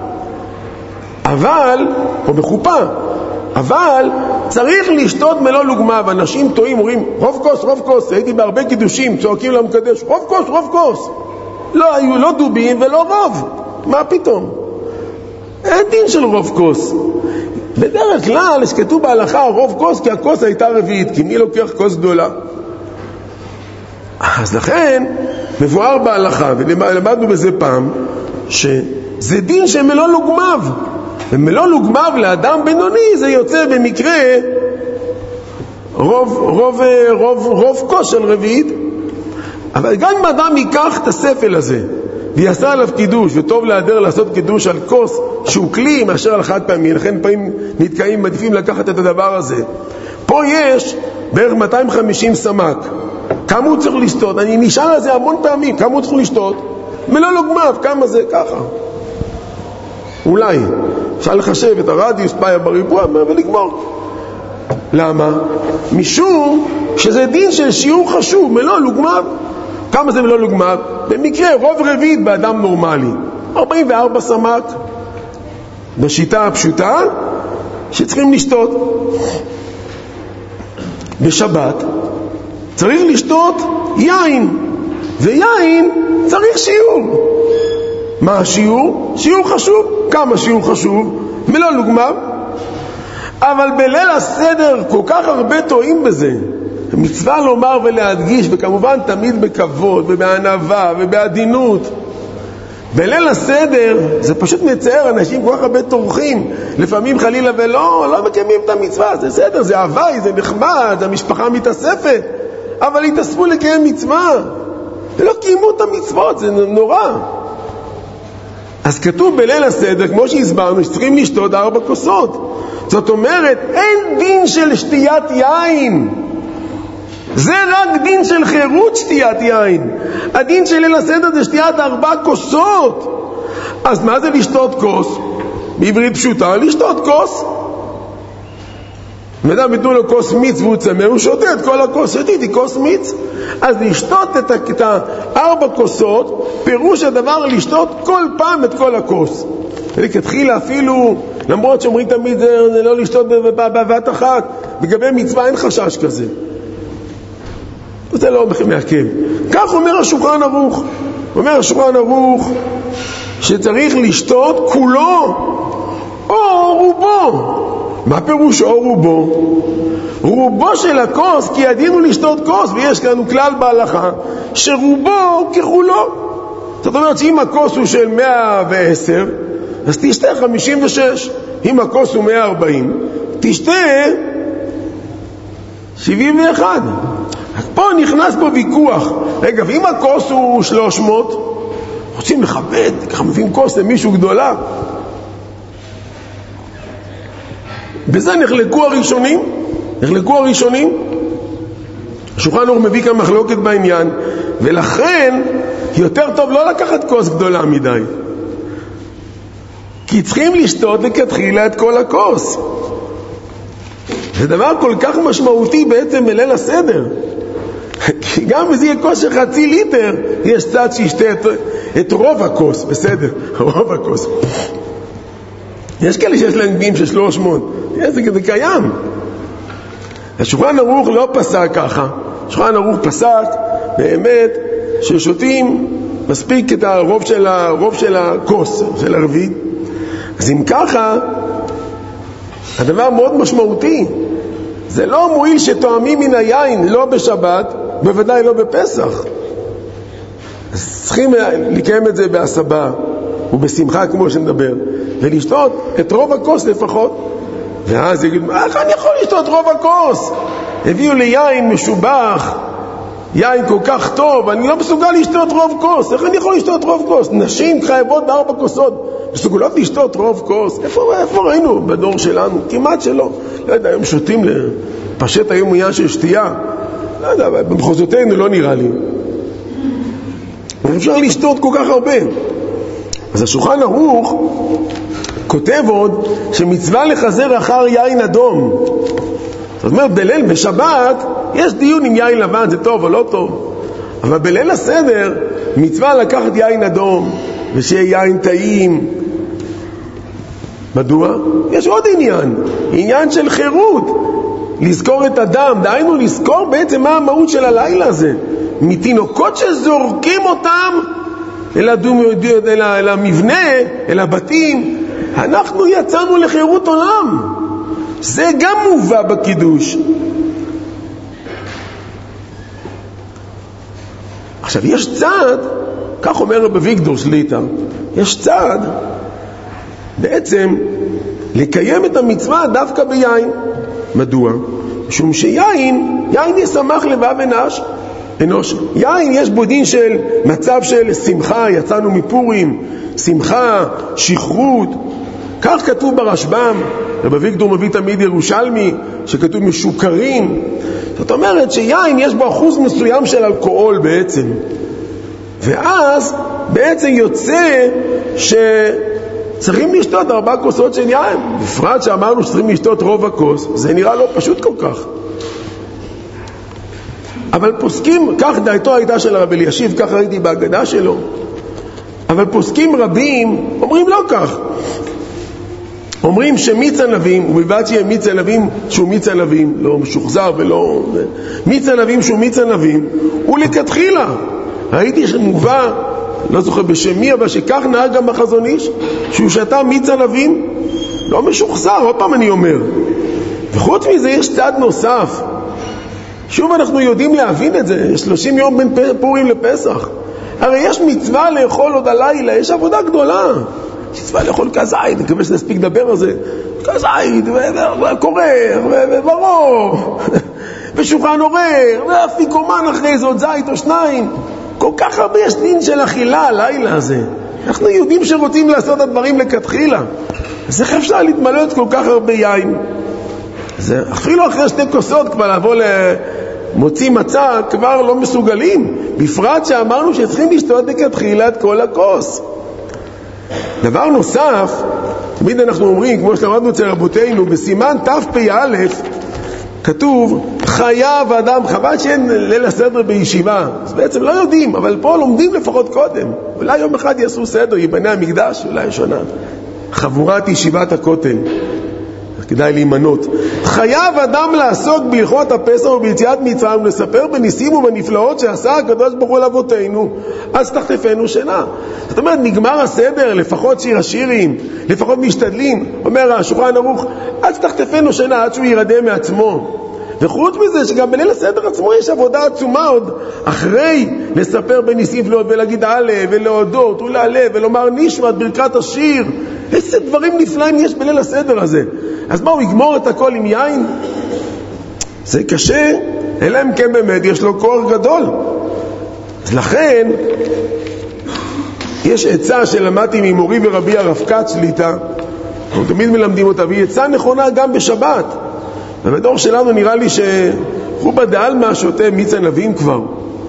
אבל, או בחופה, אבל צריך לשתות מלוא לוגמה. ואנשים טועים, אומרים רוב כוס, רוב כוס. הייתי בהרבה קידושים, צועקים למקדש רוב כוס, רוב כוס. לא היו לא דובים ולא רוב. מה פתאום? אין דין של רוב כוס. בדרך כלל שכתוב בהלכה רוב כוס, כי הכוס הייתה רביעית, כי מי לוקח כוס גדולה? אז לכן מבואר בהלכה, ולמדנו בזה פעם, שזה דין שמלוא לוגמיו. ומלוא לוגמיו לאדם בינוני זה יוצא במקרה רוב, רוב, רוב, רוב כוס של רביעית. אבל גם אם אדם ייקח את הספל הזה ויעשה עליו קידוש, וטוב להדר לעשות קידוש על כוס שהוא כלי מאשר על חד פעמי, לכן פעמים נתקעים, מעדיפים לקחת את הדבר הזה. פה יש בערך מאתיים וחמישים סמ"ק. כמה הוא צריך לשתות? אני נשאל על זה המון פעמים, כמה הוא צריך לשתות? מלוא לוגמיו, כמה זה? ככה. אולי אפשר לחשב את הרדיוס פאי בריבוע ולגמור. למה? משום שזה דין של שיעור חשוב, מלוא לוגמיו. כמה זה מלוא לוגמיו? במקרה רוב רביעית באדם נורמלי ארבעים וארבע סמ"ק, בשיטה הפשוטה שצריכים לשתות. בשבת צריך לשתות יין, ויין צריך שיעור. מה השיעור? שיעור חשוב. כמה שיעור חשוב? מלוא לוגמיו. אבל בליל הסדר כל כך הרבה טועים בזה. מצווה לומר ולהדגיש, וכמובן תמיד בכבוד ובענווה ובעדינות. בליל הסדר זה פשוט מצער, אנשים כל כך הרבה טורחים, לפעמים חלילה ולא, לא מקיימים את המצווה. זה סדר, זה הווי, זה נחמד, זה המשפחה מתאספת, אבל התאספו לקיים מצווה ולא קיימו את המצוות, זה נורא. אז כתוב בליל הסדר, כמו שהסברנו, שצריכים לשתות ארבע כוסות. זאת אומרת, אין דין של שתיית יין, זה רק דין של חירות שתיית יין. הדין של ליל הסדר זה שתיית ארבע כוסות. אז מה זה לשתות כוס? בעברית פשוטה, לשתות כוס. ואדם ביטו לו כוס מיץ והוא צמא, הוא שותה את כל הכוס, שתיתי כוס מיץ. אז לשתות את, את הארבע כוסות, פירוש הדבר לשתות כל פעם את כל הכוס. ולכתחילה אפילו, למרות שאומרים תמיד זה, זה לא לשתות בבת אחת, לגבי מצווה אין חשש כזה. זה לא מעכב. כך אומר השולחן ערוך. אומר השולחן ערוך שצריך לשתות כולו או רובו. מה פירוש או רובו? רובו של הכוס, כי ידינו לשתות כוס, ויש לנו כלל בהלכה שרובו ככולו. זאת אומרת שאם הכוס הוא של מאה ועשר, אז תשתה חמישים ושש. אם הכוס הוא מאה וארבעים, תשתה שבעים ואחת. פה נכנס פה ויכוח. רגע, ואם הכוס הוא שלוש מאות, רוצים לכבד, ככה מביאים כוס למישהו גדולה. בזה נחלקו הראשונים, נחלקו הראשונים. השולחן ערוך מביא כאן מחלוקת בעניין, ולכן יותר טוב לא לקחת כוס גדולה מדי. כי צריכים לשתות לכתחילה את כל הכוס. זה דבר כל כך משמעותי בעצם בליל הסדר. כי גם אם זה יהיה כוס של חצי ליטר, יש צד שישתה את, את רוב הכוס, בסדר, רוב הכוס. יש כאלה שיש להם גבים של שלוש מאות, זה, זה קיים. השולחן ערוך לא פסק ככה. השולחן ערוך פסק באמת ששותים מספיק את הרוב של, הרוב של הכוס, של הרביעי. אז אם ככה, הדבר מאוד משמעותי. זה לא מועיל שתואמים מן היין, לא בשבת, בוודאי לא בפסח. אז צריכים לקיים את זה בהסבה ובשמחה כמו שנדבר, ולשתות את רוב הכוס לפחות. ואז יגידו, איך אני יכול לשתות רוב הכוס? הביאו לי יין משובח, יין כל כך טוב, אני לא מסוגל לשתות רוב כוס. איך אני יכול לשתות רוב כוס? נשים חייבות בארבע כוסות, מסוגלות לשתות רוב כוס. איפה, איפה ראינו בדור שלנו? כמעט שלא. לא יודע, היום שותים לפשט היום עניין של שתייה. לא יודע, במחוזותינו לא נראה לי. אפשר לשתות כל כך הרבה. אז השולחן ערוך כותב עוד שמצווה לחזר אחר יין אדום. זאת אומרת, בליל, בשבת, יש דיון אם יין לבן זה טוב או לא טוב. אבל בליל הסדר, מצווה לקחת יין אדום, ושיהיה יין טעים. מדוע? יש עוד עניין, עניין של חירות. לזכור את הדם, דהיינו לזכור בעצם מה המהות של הלילה הזה. מתינוקות שזורקים אותם אל, הדום, אל, אל המבנה, אל הבתים, אנחנו יצאנו לחירות עולם. זה גם מובא בקידוש. עכשיו יש צד, כך אומר רבי אביגדור שליט"א, יש צד בעצם לקיים את המצווה דווקא ביין. מדוע? משום שיין, יין ישמח לבב אנוש, אנוש. יין יש בו דין של מצב של שמחה, יצאנו מפורים, שמחה, שחרות. כך כתוב ברשב"ם, רבי אביגדור מביא תמיד ירושלמי, שכתוב משוקרים. זאת אומרת שיין יש בו אחוז מסוים של אלכוהול בעצם. ואז בעצם יוצא שצריכים לשתות ארבע כוסות של יין. בפרט שאמרנו שצריכים לשתות רוב הכוס, זה נראה לא פשוט כל כך. אבל פוסקים, כך דעתו הייתה של הרב אלישיב, כך ראיתי בהגדה שלו. אבל פוסקים רבים אומרים לא כך. אומרים שמיץ ענבים, ובלבד שיהיה מיץ ענבים שהוא מיץ ענבים, לא משוחזר ולא... מיץ ענבים שהוא מיץ ענבים, הוא לכתחילה. ראיתי שמובא, לא זוכר בשם מי, אבל שכך נהג גם בחזון איש, שהוא שתה מיץ ענבים, לא משוחזר, עוד פעם אני אומר. וחוץ מזה יש צד נוסף. שוב אנחנו יודעים להבין את זה, יש שלושים יום בין פורים לפסח. הרי יש מצווה לאכול עוד הלילה, יש עבודה גדולה. יש מצווה לאכול כזית, אני מקווה שנספיק לדבר על זה. כזית, וקורר, וברור, ושולחן עורר, ואפיקומן אחרי זה עוד זית או שניים. כל כך הרבה יש דין של אכילה הלילה הזה. אנחנו יודעים שרוצים לעשות את הדברים לכתחילה. אז איך אפשר להתמלא כל כך הרבה יין? זה אפילו אחרי שתי כוסות כבר לבוא למוציא מצה כבר לא מסוגלים, בפרט שאמרנו שצריכים לשתות לכתחילה את כל הכוס. דבר נוסף, תמיד אנחנו אומרים, כמו שלמדנו אצל רבותינו, בסימן תפ"א כתוב, חייב אדם, חבל שאין ליל הסדר בישיבה, אז בעצם לא יודעים, אבל פה לומדים לפחות קודם. אולי יום אחד יעשו סדר, ייבנה המקדש, אולי שונה. חבורת ישיבת הכותל, כדאי להימנות. חייב אדם לעסוק בהלכות הפסח וביציאת מצרים ולספר בניסים ובנפלאות שעשה הקדוש ברוך הוא לאבותינו, אז תחטפנו שינה. זאת אומרת, נגמר הסדר, לפחות שיר השירים, לפחות משתדלים. אומר השולחן ערוך, אז תחטפנו שינה עד שהוא ירדם מעצמו. וחוץ מזה שגם בליל הסדר עצמו יש עבודה עצומה עוד אחרי לספר בניסים ולהגיד עלה ולהודות ולעלה ולומר נשמת ברכת השיר. איזה דברים נפלאים יש בליל הסדר הזה. אז מה, הוא יגמור את הכל עם יין? זה קשה, אלא אם כן באמת יש לו כוח גדול. אז לכן יש עצה שלמדתי ממורי ורבי הרב כץ שליטה, אנחנו תמיד מלמדים אותה, והיא עצה נכונה גם בשבת. ובדור שלנו נראה לי שחובה דעלמא שותה מיץ ענבים כבר.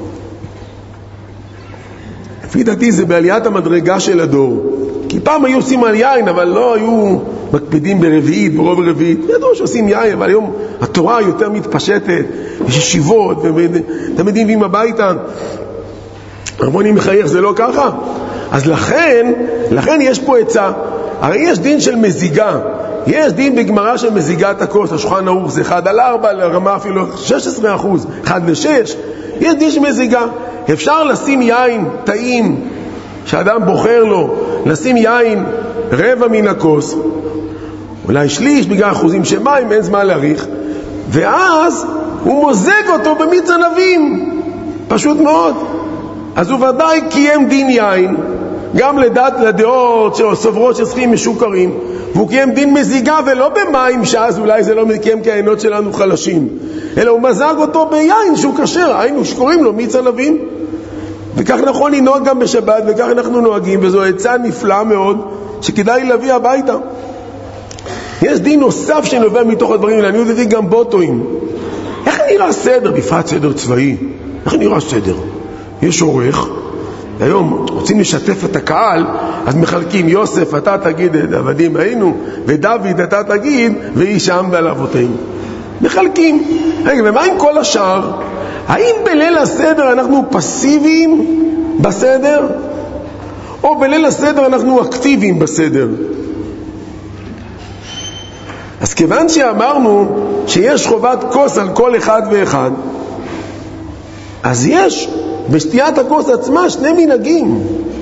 לפי דעתי זה בעליית המדרגה של הדור. כי פעם היו עושים על יין, אבל לא היו מקפידים ברביעית, ברוב רביעית. ידעו שעושים יין, אבל היום התורה יותר מתפשטת, יש ישיבות, ותמיד מביאים הביתה. הרבונים מחייך, זה לא ככה? אז לכן, לכן יש פה עצה. הרי יש דין של מזיגה. יש דין בגמרא של מזיגת הכוס, השולחן ערוך זה אחד על ארבע, לרמה אפילו שש עשרה אחוז, אחד לשש. יש דין של מזיגה. אפשר לשים יין טעים, שאדם בוחר לו, לשים יין רבע מן הכוס, אולי שליש בגלל אחוזים של מים, אין זמן להאריך, ואז הוא מוזג אותו במיץ ענבים, פשוט מאוד. אז הוא ודאי קיים דין יין, גם לדעת לדעות סוברות שצריכים משוקרים, והוא קיים דין מזיגה ולא במים, שאז אולי זה לא מקיים כי העינות שלנו חלשים, אלא הוא מזג אותו ביין שהוא כשר, היינו שקוראים לו מיץ ענבים. וכך נכון לנהוג גם בשבת, וכך אנחנו נוהגים, וזו עצה נפלאה מאוד שכדאי להביא הביתה. יש דין נוסף שנובע מתוך הדברים האלה, אני יודעתי גם בוטואים. איך נראה סדר, בפרט סדר צבאי? איך נראה סדר? יש עורך, היום רוצים לשתף את הקהל, אז מחלקים, יוסף אתה תגיד עבדים היינו, ודוד אתה תגיד ואיש העם ועל אבותינו. מחלקים. רגע, ומה עם כל השאר? האם בליל הסדר אנחנו פסיביים בסדר? או בליל הסדר אנחנו אקטיביים בסדר? אז כיוון שאמרנו שיש חובת כוס על כל אחד ואחד, אז יש בשתיית הכוס עצמה שני מנהגים.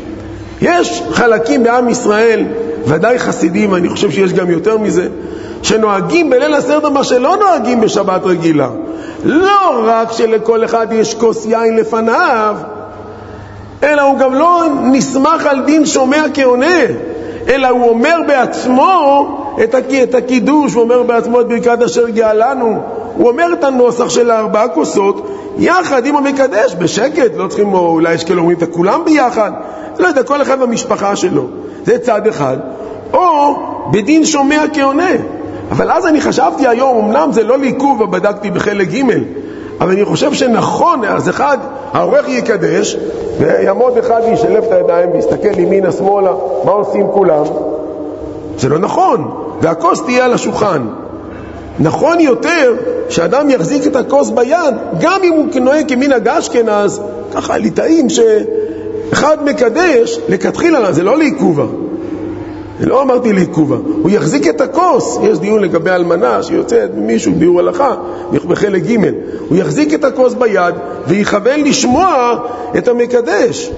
יש חלקים בעם ישראל, ודאי חסידים, אני חושב שיש גם יותר מזה, שנוהגים בליל הסדר מה שלא נוהגים בשבת רגילה. לא רק שלכל אחד יש כוס יין לפניו, אלא הוא גם לא נסמך על דין שומע כעונה, אלא הוא אומר בעצמו את, את הקידוש, הוא אומר בעצמו את ברכת אשר גאלנו, הוא אומר את הנוסח של הארבעה כוסות יחד עם המקדש בשקט, לא צריכים, או אולי יש כאלה אומרים את כולם ביחד, לא יודע, כל אחד במשפחה שלו, זה צד אחד, או בדין שומע כעונה. אבל אז אני חשבתי היום, אמנם זה לא לעיכוב, ובדקתי בחלק ג', אבל אני חושב שנכון, אז אחד, העורך יקדש, ויעמוד אחד וישלב את הידיים, ויסתכל ימינה שמאלה, מה עושים כולם? זה לא נכון, והכוס תהיה על השולחן. נכון יותר שאדם יחזיק את הכוס ביד, גם אם הוא נוהג כמנהג אשכנז, ככה ליטאים שאחד מקדש, לכתחילה, זה לא לעיכובה. לא אמרתי לעיכובה, הוא יחזיק את הכוס, יש דיון לגבי אלמנה שיוצאת מישהו ביור הלכה בחלק ג', הוא יחזיק את הכוס ביד ויכוון לשמוע את המקדש.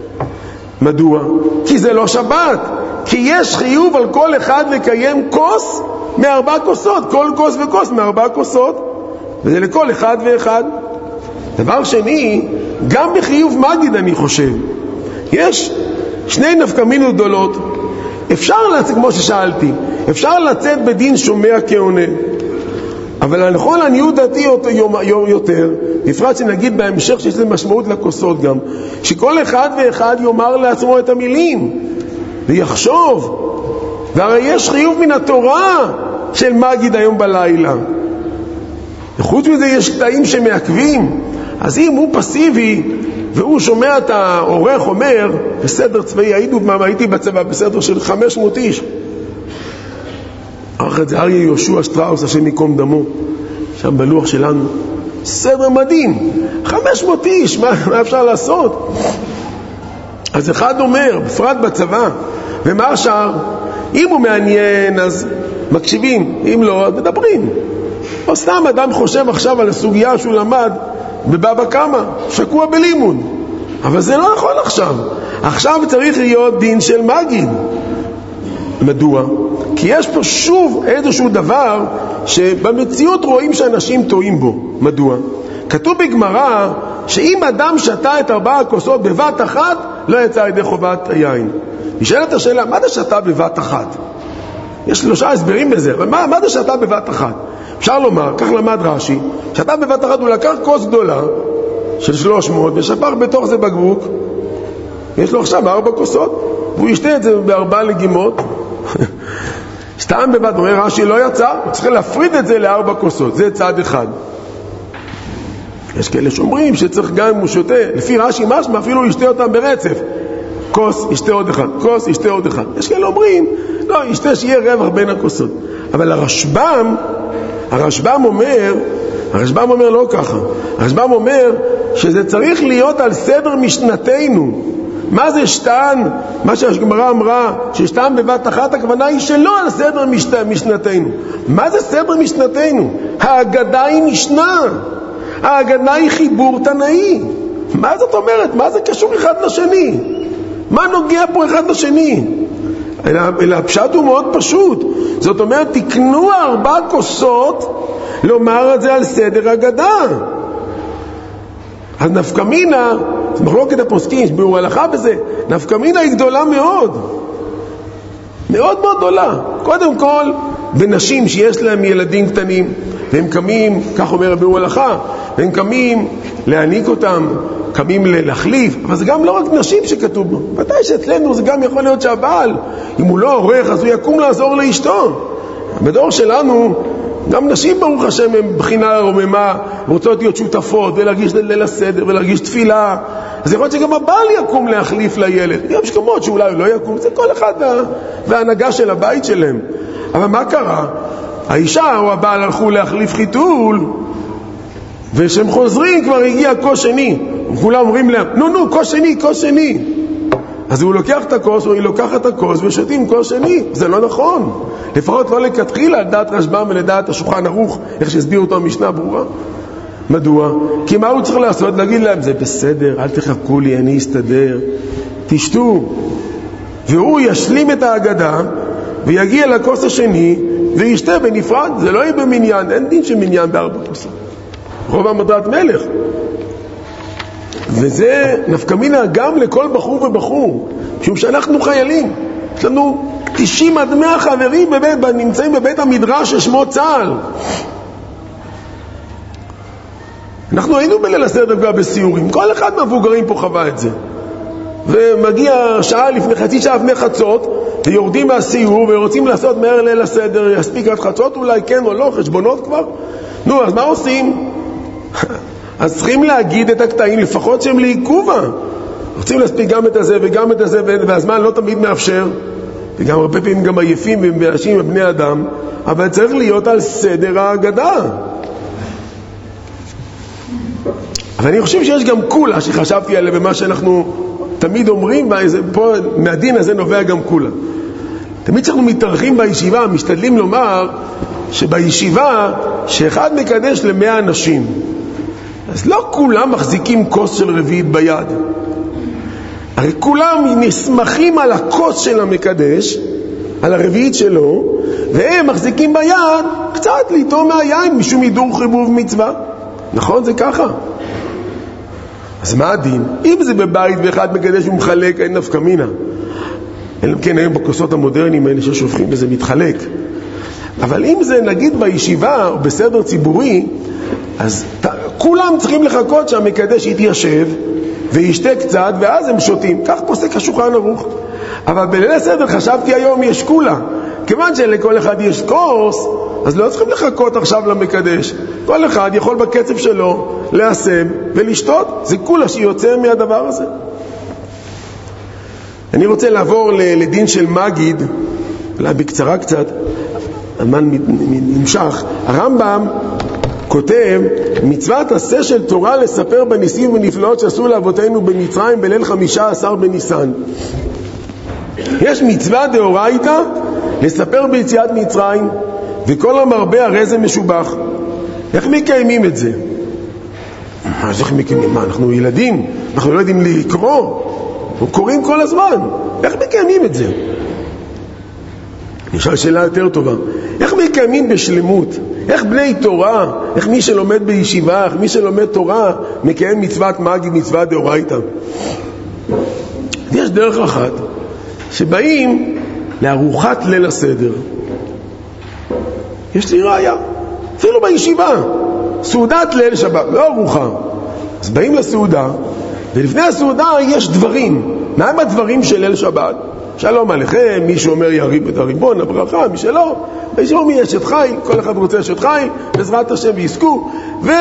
מדוע? כי זה לא שבת, כי יש חיוב על כל אחד לקיים כוס מארבע כוסות, כל כוס וכוס מארבע כוסות, וזה לכל אחד ואחד. דבר שני, גם בחיוב מגיד אני חושב, יש שני נפקמינות גדולות. אפשר לצאת, כמו ששאלתי, אפשר לצאת בדין שומע כעונה, אבל הנכון לעניות דעתי יותר, בפרט שנגיד בהמשך שיש לזה משמעות לכוסות גם, שכל אחד ואחד יאמר לעצמו את המילים ויחשוב, והרי יש חיוב מן התורה של מגיד היום בלילה, וחוץ מזה יש קטעים שמעכבים. אז אם הוא פסיבי, והוא שומע את העורך אומר, בסדר צבאי, הייתי בצבא בסדר של חמש מאות איש. ערך את זה אריה יהושע שטראוס, השם יקום דמו, שם בלוח שלנו. סדר מדהים, חמש מאות איש, מה, מה אפשר לעשות? אז אחד אומר, בפרט בצבא, ומה השאר? אם הוא מעניין, אז מקשיבים, אם לא, אז מדברים. או סתם אדם חושב עכשיו על הסוגיה שהוא למד בבבא קמא, שקוע בלימוד. אבל זה לא נכון עכשיו. עכשיו צריך להיות דין של מגיד. מדוע? כי יש פה שוב איזשהו דבר שבמציאות רואים שאנשים טועים בו. מדוע? כתוב בגמרא שאם אדם שתה את ארבע הכוסות בבת אחת, לא יצא ידי חובת היין. נשאלת השאלה, מה זה שתה בבת אחת? יש שלושה הסברים בזה, אבל מה, מה זה שתה בבת אחת? אפשר לומר, כך למד רש"י, שתה בבת אחת הוא לקח כוס גדולה של שלוש מאות ושפך בתוך זה בקבוק, יש לו עכשיו ארבע כוסות, והוא ישתה את זה בארבע לגימות, סתם בבת, אומר רש"י לא יצא, הוא צריך להפריד את זה לארבע כוסות, זה צד אחד. יש כאלה שאומרים שצריך גם אם הוא שותה, לפי רש"י משמע אפילו הוא ישתה אותם ברצף, כוס ישתה עוד אחד, כוס ישתה עוד אחד. יש כאלה אומרים, לא, ישתה שיהיה רווח בין הכוסות. אבל הרשב"ם, הרשב"ם אומר, הרשב"ם אומר לא ככה. הרשב"ם אומר שזה צריך להיות על סדר משנתנו. מה זה שתן? מה שהגמרא אמרה, ששתן בבת אחת, הכוונה היא שלא על סדר משת, משנתנו. מה זה סדר משנתנו? ההגדה היא משנה. ההגדה היא חיבור תנאי. מה זאת אומרת? מה זה קשור אחד לשני? מה נוגע פה אחד לשני? אלא, אלא הפשט הוא מאוד פשוט. זאת אומרת, תקנו ארבע כוסות לומר את זה על סדר הגדה. אז נפקמינה, מחלוקת הפוסקים, שביאור הלכה בזה, נפקמינה היא גדולה מאוד. מאוד מאוד גדולה. קודם כל, בנשים שיש להם ילדים קטנים, והם קמים, כך אומר ביאור הלכה, והם קמים להעניק אותם, קמים להחליף, אבל זה גם לא רק נשים שכתוב בו. ודאי שאצלנו זה גם יכול להיות שהבעל, אם הוא לא עורך, אז הוא יקום לעזור לאשתו. בדור שלנו, גם נשים ברוך השם הם בחינה רוממה, רוצות להיות שותפות ולהרגיש ליל הסדר ולהרגיש תפילה. אז יכול להיות שגם הבעל יקום להחליף לילד. יש כמות שאולי לא יקום, זה כל אחד וה... וההנהגה של הבית שלהם. אבל מה קרה? האישה או הבעל הלכו להחליף חיתול, ושהם חוזרים כבר הגיע כוס שני. כולם אומרים להם, נו נו, כוס שני, כוס שני. אז הוא לוקח את הכוס, או היא לוקחת את הכוס, ושותים כוס שני. זה לא נכון. לפחות לא לכתחילה על דעת רשב"ם ולדעת השולחן ערוך, איך שהסביר אותו המשנה ברורה. מדוע? כי מה הוא צריך לעשות? להגיד להם, זה בסדר, אל תחכו לי, אני אסתדר. תשתו. והוא ישלים את ההגדה, ויגיע לכוס השני, וישתה בנפרד. זה לא יהיה במניין, אין דין שמניין בארבע כוסות. רוב המדרת מלך. וזה נפקמינה גם לכל בחור ובחור, משום שאנחנו חיילים. יש לנו תשעים עד מאה חברים בבית, נמצאים בבית המדרש ששמו צה"ל. אנחנו היינו בליל הסדר כבר בסיורים, כל אחד מהמבוגרים פה חווה את זה. ומגיע שעה לפני, חצי שעה לפני חצות, ויורדים מהסיור ורוצים לעשות מהר ליל הסדר, יספיק עד חצות אולי, כן או לא, חשבונות כבר. נו, אז מה עושים? אז צריכים להגיד את הקטעים לפחות שהם לעיכובה. רוצים להספיק גם את הזה וגם את הזה, והזמן לא תמיד מאפשר, וגם הרבה פעמים גם עייפים ואנשים ובני אדם, אבל צריך להיות על סדר ההגדה. אבל אני חושב שיש גם כולה שחשבתי עליה במה שאנחנו תמיד אומרים, פה מהדין הזה נובע גם כולה. תמיד שאנחנו מתארחים בישיבה, משתדלים לומר שבישיבה שאחד מקדש למאה אנשים, אז לא כולם מחזיקים כוס של רביעית ביד. הרי כולם נסמכים על הכוס של המקדש, על הרביעית שלו, והם מחזיקים ביד קצת ליטום מהיין משום הידור חיבוב מצווה. נכון? זה ככה. אז מה הדין? אם זה בבית ואחד מקדש ומחלק, אין נפקמינה. אלא כן, היום בכוסות המודרניים האלה ששופכים וזה מתחלק. אבל אם זה נגיד בישיבה או בסדר ציבורי, אז ת, כולם צריכים לחכות שהמקדש יתיישב וישתה קצת ואז הם שותים. כך פוסק השולחן ערוך. אבל בליל הסדר חשבתי היום יש כולה. כיוון שלכל אחד יש כוס, אז לא צריכים לחכות עכשיו למקדש. כל אחד יכול בקצב שלו להסם ולשתות. זה כולה שיוצא מהדבר הזה. אני רוצה לעבור לדין של מגיד, אולי בקצרה קצת, הזמן נמשך. הרמב"ם כותב, מצוות עשה של תורה לספר בניסים ונפלאות שעשו לאבותינו במצרים בליל חמישה עשר בניסן. יש מצווה דאורייתא לספר ביציאת מצרים, וכל המרבה הרי זה משובח. איך מקיימים את זה? אז איך מקיימים? מה, אנחנו ילדים? אנחנו לא יודעים לקרוא? אנחנו קוראים כל הזמן. איך מקיימים את זה? נשאל שאלה יותר טובה. איך מקיימים בשלמות? איך בני תורה, איך מי שלומד בישיבה, איך מי שלומד תורה, מקיים מצוות מגיד, מצווה דאורייתא? יש דרך אחת, שבאים לארוחת ליל הסדר. יש לי ראיה, אפילו בישיבה, סעודת ליל שבת, לא ארוחה. אז באים לסעודה, ולפני הסעודה יש דברים. מה הם הדברים של ליל שבת? שלום עליכם, מי שאומר יריב את הריבון, הברכה, מי שלא, מי שאומר יש את חיל, כל אחד רוצה יש את חיל, בעזרת השם ויזכו,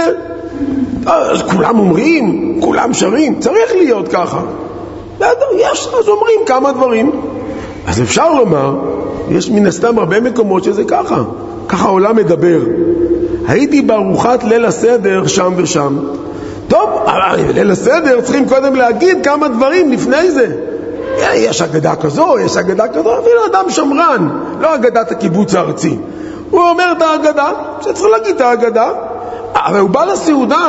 וכולם אומרים, כולם שרים, צריך להיות ככה. יש, אז אומרים כמה דברים. אז אפשר לומר, יש מן הסתם הרבה מקומות שזה ככה, ככה העולם מדבר. הייתי בארוחת ליל הסדר שם ושם. טוב, ליל הסדר צריכים קודם להגיד כמה דברים לפני זה. יש אגדה כזו, יש אגדה כזו, אפילו אדם שמרן, לא אגדת הקיבוץ הארצי. הוא אומר את האגדה, שצריך להגיד את האגדה, אבל הוא בא לסעודה.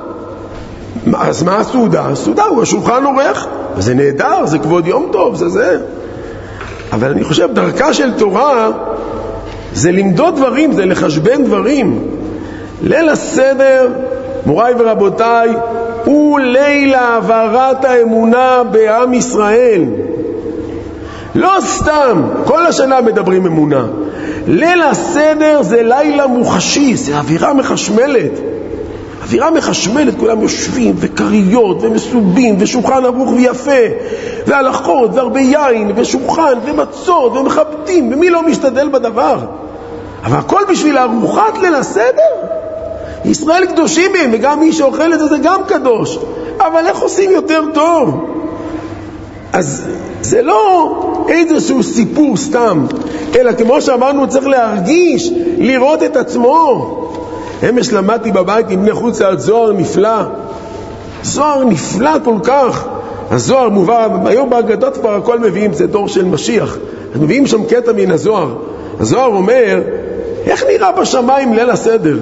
אז מה הסעודה? הסעודה הוא השולחן עורך, וזה נהדר, זה כבוד יום טוב, זה זה. אבל אני חושב, דרכה של תורה, זה למדוד דברים, זה לחשבן דברים. ליל הסדר, מוריי ורבותיי, הוא ליל העברת האמונה בעם ישראל. לא סתם, כל השנה מדברים אמונה. ליל הסדר זה לילה מוחשי, זה אווירה מחשמלת. אווירה מחשמלת, כולם יושבים וקריות ומסובים ושולחן ערוך ויפה והלכות והרבה יין ושולחן ומצות ומכבדים, ומי לא משתדל בדבר? אבל הכל בשביל ארוחת ליל הסדר? ישראל קדושים הם, וגם מי שאוכל את זה זה גם קדוש, אבל איך עושים יותר טוב? אז זה לא איזשהו סיפור סתם, אלא כמו שאמרנו, צריך להרגיש, לראות את עצמו. אמש למדתי בבית עם בני חוץ על זוהר נפלא, זוהר נפלא כל כך. הזוהר מובא, היום בהגדות כבר הכל מביאים, זה דור של משיח, אז מביאים שם קטע מן הזוהר. הזוהר אומר, איך נראה בשמיים ליל הסדר?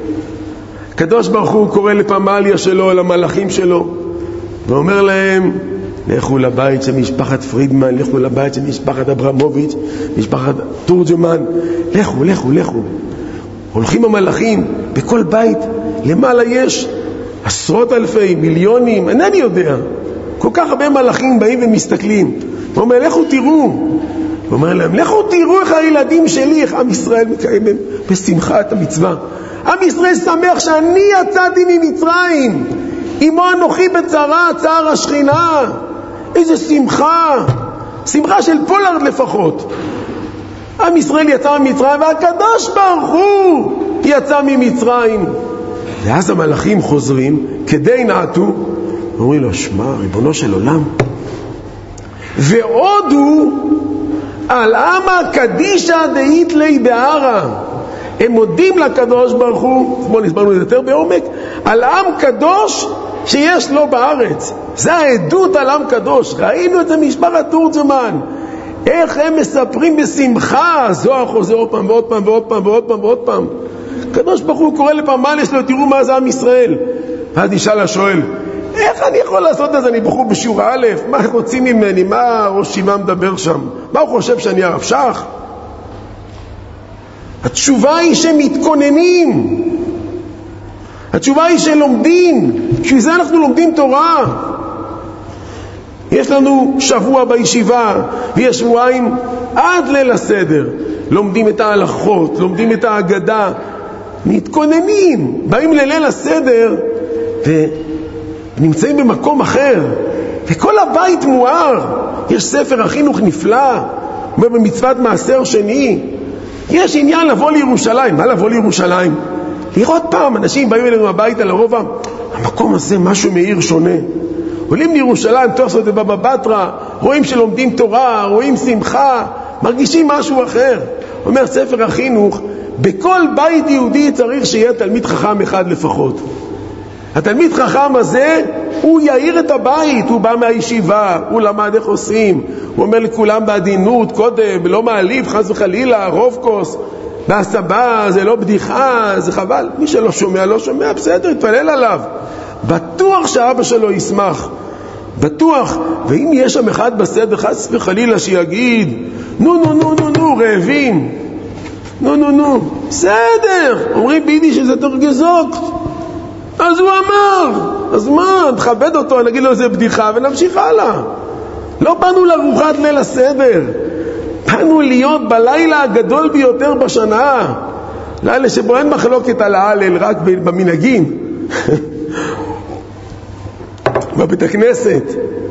הקדוש ברוך הוא קורא לפמליה שלו, למלאכים שלו, ואומר להם, לכו לבית של משפחת פרידמן, לכו לבית של משפחת אברמוביץ', משפחת תורג'מן, לכו, לכו, לכו. הולכים המלאכים, בכל בית למעלה יש עשרות אלפי, מיליונים, אינני יודע, כל כך הרבה מלאכים באים ומסתכלים. הוא אומר, לכו תראו. הוא אומר להם, לכו תראו איך הילדים שלי, איך עם ישראל מקיים בשמחה את המצווה. עם ישראל שמח שאני יצאתי ממצרים, עמו אנוכי בצרה, צער השכינה. איזה שמחה, שמחה של פולארד לפחות. עם ישראל יצא ממצרים, והקדוש ברוך הוא יצא ממצרים. ואז המלאכים חוזרים, כדי נעתו, ואומרים לו, שמע, ריבונו של עולם, ועודו על אמה קדישה דאית לי בערה. הם מודים לקדוש ברוך הוא, בואו נסברנו את זה יותר בעומק, על עם קדוש שיש לו בארץ. זה העדות על עם קדוש. ראינו את זה משפחת תורג'מן, איך הם מספרים בשמחה. זוהר חוזר עוד פעם ועוד פעם ועוד פעם ועוד פעם ועוד פעם. הקדוש ברוך הוא קורא לפעמל, יש לו, תראו מה זה עם ישראל. ואז נשאל השואל, איך אני יכול לעשות את זה? אני בחור בשיעור א', מה רוצים ממני? מה ראש שימה מדבר שם? מה הוא חושב, שאני הרב שך? התשובה היא שמתכוננים, התשובה היא שלומדים. בשביל זה אנחנו לומדים תורה. יש לנו שבוע בישיבה, ויש שבועיים עד ליל הסדר, לומדים את ההלכות, לומדים את ההגדה, מתכוננים. באים לליל הסדר ונמצאים במקום אחר, וכל הבית מואר. יש ספר החינוך נפלא, אומר במצוות מעשר שני, יש עניין לבוא לירושלים. מה לבוא לירושלים? לראות פעם, אנשים באים אלינו הביתה לרובע, המקום הזה משהו מאיר שונה. עולים לירושלים, תוספות בבא בתרא, רואים שלומדים תורה, רואים שמחה, מרגישים משהו אחר. אומר ספר החינוך, בכל בית יהודי צריך שיהיה תלמיד חכם אחד לפחות. התלמיד חכם הזה, הוא יאיר את הבית, הוא בא מהישיבה, הוא למד איך עושים, הוא אומר לכולם בעדינות, קודם, לא מעליב, חס וחלילה, רוב כוס, בהסבה, זה לא בדיחה, זה חבל. מי שלא שומע, לא שומע, בסדר, יתפלל עליו. בטוח שאבא שלו ישמח, בטוח. ואם יש שם אחד בסדר, חס וחלילה, שיגיד, נו נו נו נו נו, רעבים, נו נו נו, בסדר, אומרים בידי שזה תרגזוק, אז הוא אמר, אז מה, תכבד אותו, נגיד לו איזה בדיחה ונמשיך הלאה. לא באנו לארוחת ליל הסדר, באנו להיות בלילה הגדול ביותר בשנה, לילה שבו אין מחלוקת על ההלל, רק במנהגים, בבית הכנסת.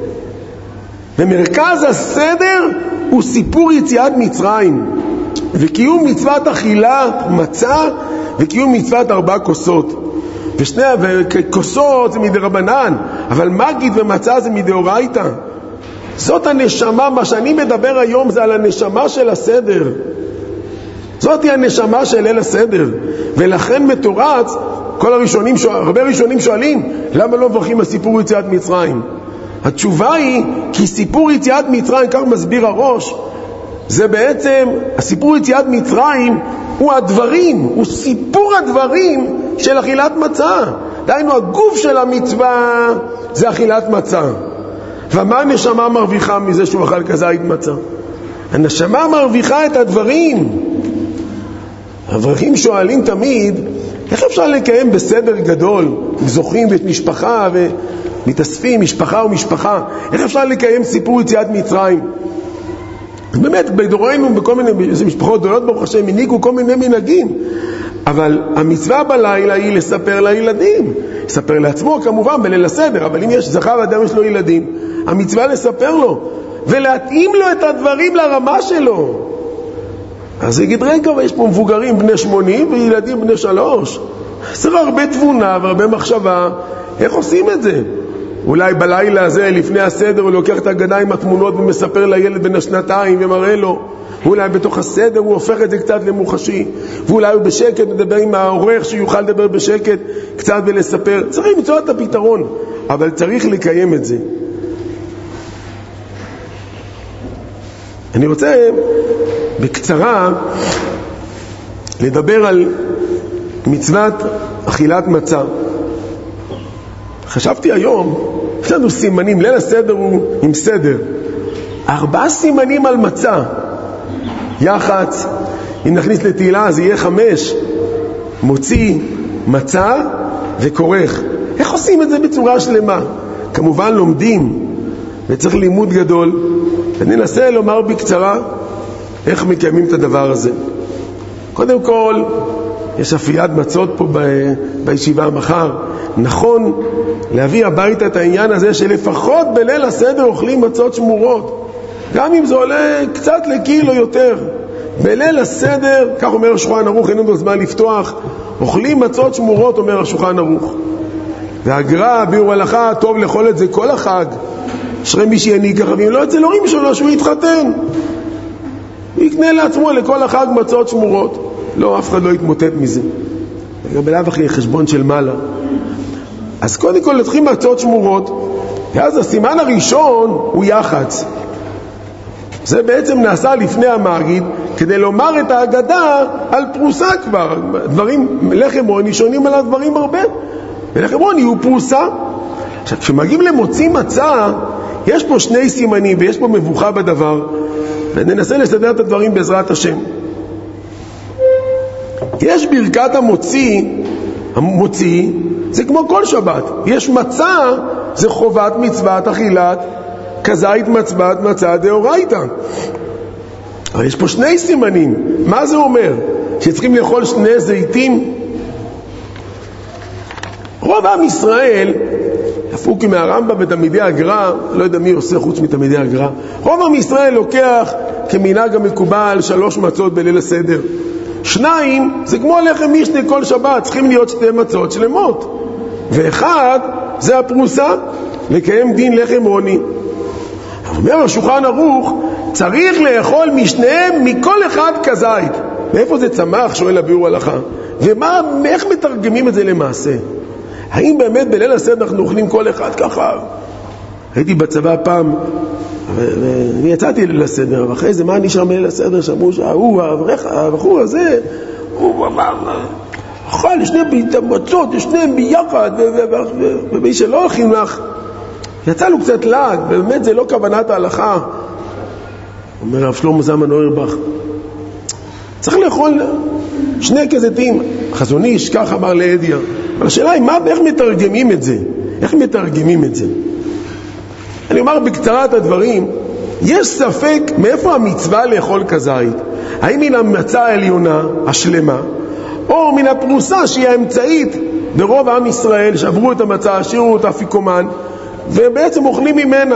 ומרכז הסדר הוא סיפור יציאת מצרים, וקיום מצוות אכילה מצה, וקיום מצוות ארבע כוסות. ושני כוסות זה מדרבנן, אבל מגיד ומצה זה מדאורייתא. זאת הנשמה, מה שאני מדבר היום זה על הנשמה של הסדר. זאת היא הנשמה של ליל הסדר. ולכן מתורץ, כל הראשונים, הרבה ראשונים שואלים, למה לא מברכים על סיפור יציאת מצרים? התשובה היא, כי סיפור יציאת מצרים, כך מסביר הראש, זה בעצם, הסיפור יציאת מצרים הוא הדברים, הוא סיפור הדברים של אכילת מצה. דהיינו, הגוף של המצווה זה אכילת מצה. ומה הנשמה מרוויחה מזה שהוא אכל כזית מצה? הנשמה מרוויחה את הדברים. האברכים שואלים תמיד, איך אפשר לקיים בסדר גדול, זוכים ואת משפחה ומתאספים, משפחה ומשפחה, איך אפשר לקיים סיפור יציאת מצרים? באמת, בדורנו, בכל מיני משפחות גדולות, ברוך השם, הנהיגו כל מיני מנהגים. אבל המצווה בלילה היא לספר לילדים. לספר לעצמו, כמובן, בליל הסדר, אבל אם יש זכר אדם יש לו ילדים, המצווה לספר לו, ולהתאים לו את הדברים לרמה שלו. אז יגיד, רגע, ויש פה מבוגרים בני שמונים וילדים בני שלוש. צריך הרבה תבונה והרבה מחשבה. איך עושים את זה? אולי בלילה הזה, לפני הסדר, הוא לוקח את הגדה עם התמונות ומספר לילד בן השנתיים ומראה לו. ואולי בתוך הסדר הוא הופך את זה קצת למוחשי. ואולי הוא בשקט מדבר עם העורך שיוכל לדבר בשקט קצת ולספר. צריך למצוא את הפתרון, אבל צריך לקיים את זה. אני רוצה בקצרה לדבר על מצוות אכילת מצה. חשבתי היום, יש לנו סימנים, ליל הסדר הוא עם סדר. ארבעה סימנים על מצה. יחץ, אם נכניס לתהילה זה יהיה חמש. מוציא, מצה וכורך. איך עושים את זה בצורה שלמה? כמובן לומדים, וצריך לימוד גדול. אני אנסה לומר בקצרה איך מקיימים את הדבר הזה. קודם כל, יש אפיית מצות פה ב- בישיבה מחר. נכון להביא הביתה את העניין הזה שלפחות בליל הסדר אוכלים מצות שמורות. גם אם זה עולה קצת לקילו יותר. בליל הסדר, כך אומר השולחן ערוך, אין לנו זמן לפתוח, אוכלים מצות שמורות, אומר השולחן ערוך. והגר"א ביאור הלכה, טוב לאכול את זה כל החג. אשרי מי שינהיג ככה, לא אצל הורים שלו שהוא יתחתן. הוא יקנה לעצמו לכל החג מצות שמורות. לא, אף אחד לא יתמוטט מזה. גם בלאו הכי חשבון של מעלה. אז קודם כל נתחיל מצות שמורות, ואז הסימן הראשון הוא יחץ. זה בעצם נעשה לפני המגיד, כדי לומר את ההגדה על פרוסה כבר. דברים, לחם עוני שונים על הדברים הרבה. ולחם עוני הוא פרוסה. עכשיו, כשמגיעים למוציא מצה, יש פה שני סימנים ויש פה מבוכה בדבר, וננסה לסדר את הדברים בעזרת השם. יש ברכת המוציא, המוציא זה כמו כל שבת. יש מצה, זה חובת מצוות אכילת כזית מצוות מצה דאורייתא. אבל יש פה שני סימנים. מה זה אומר? שצריכים לאכול שני זיתים? רוב עם ישראל, הפוקי מהרמב"ם ותלמידי הגר"א, לא יודע מי עושה חוץ מתלמידי הגר"א, רוב עם ישראל לוקח כמנהג המקובל שלוש מצות בליל הסדר. שניים, זה כמו לחם משנה כל שבת, צריכים להיות שתי מצות שלמות. ואחד זה הפרוסה, לקיים דין לחם עוני. אומר השולחן ערוך, צריך לאכול משניהם מכל אחד כזית. מאיפה זה צמח? שואל הביאור הלכה. ומה, איך מתרגמים את זה למעשה? האם באמת בליל הסדר אנחנו אוכלים כל אחד ככה? הייתי בצבא פעם, ויצאתי ליל הסדר, ואחרי זה מה נשאר מליל הסדר? שאמרו שההוא, הבחור הזה, הוא אמר, אכל שני מצות, שניהם ביחד, ומי שלא הולכים לך, יצא לו קצת לעג, באמת זה לא כוונת ההלכה. אומר הרב שלמה זלמן אוירבך, צריך לאכול שני כזיתים. חזון איש כך אמר לעדיה. אבל השאלה היא, מה, איך מתרגמים את זה? איך מתרגמים את זה? אני אומר בקצרה את הדברים. יש ספק מאיפה המצווה לאכול כזית. האם מן המצה העליונה, השלמה, או מן הפרוסה שהיא האמצעית ברוב עם ישראל, שעברו את המצה, השאירו אותה אפיקומן, ובעצם אוכלים ממנה.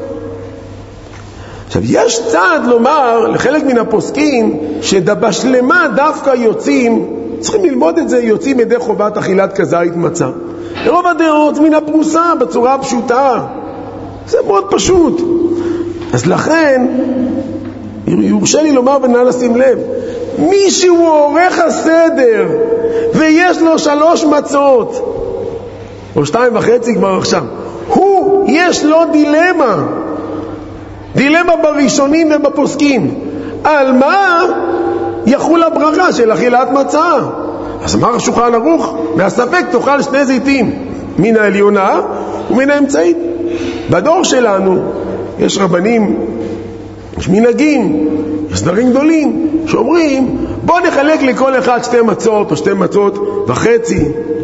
עכשיו, יש צעד לומר לחלק מן הפוסקים שבשלמה דווקא יוצאים, צריכים ללמוד את זה, יוצאים ידי חובת אכילת כזית מצה. לרוב הדעות מן הפרוסה בצורה הפשוטה. זה מאוד פשוט. אז לכן, יורשה לי לומר ונא לשים לב, מי שהוא עורך הסדר ויש לו שלוש מצות, או שתיים וחצי כבר עכשיו, הוא, יש לו דילמה. דילמה בראשונים ובפוסקים. על מה יחול הברכה של אכילת מצה? אז אמר השולחן ערוך, מהספק תאכל שני זיתים, מן העליונה ומן האמצעית. בדור שלנו יש רבנים, יש מנהגים, יש דברים גדולים שאומרים, בוא נחלק לכל אחד שתי מצות או שתי מצות וחצי.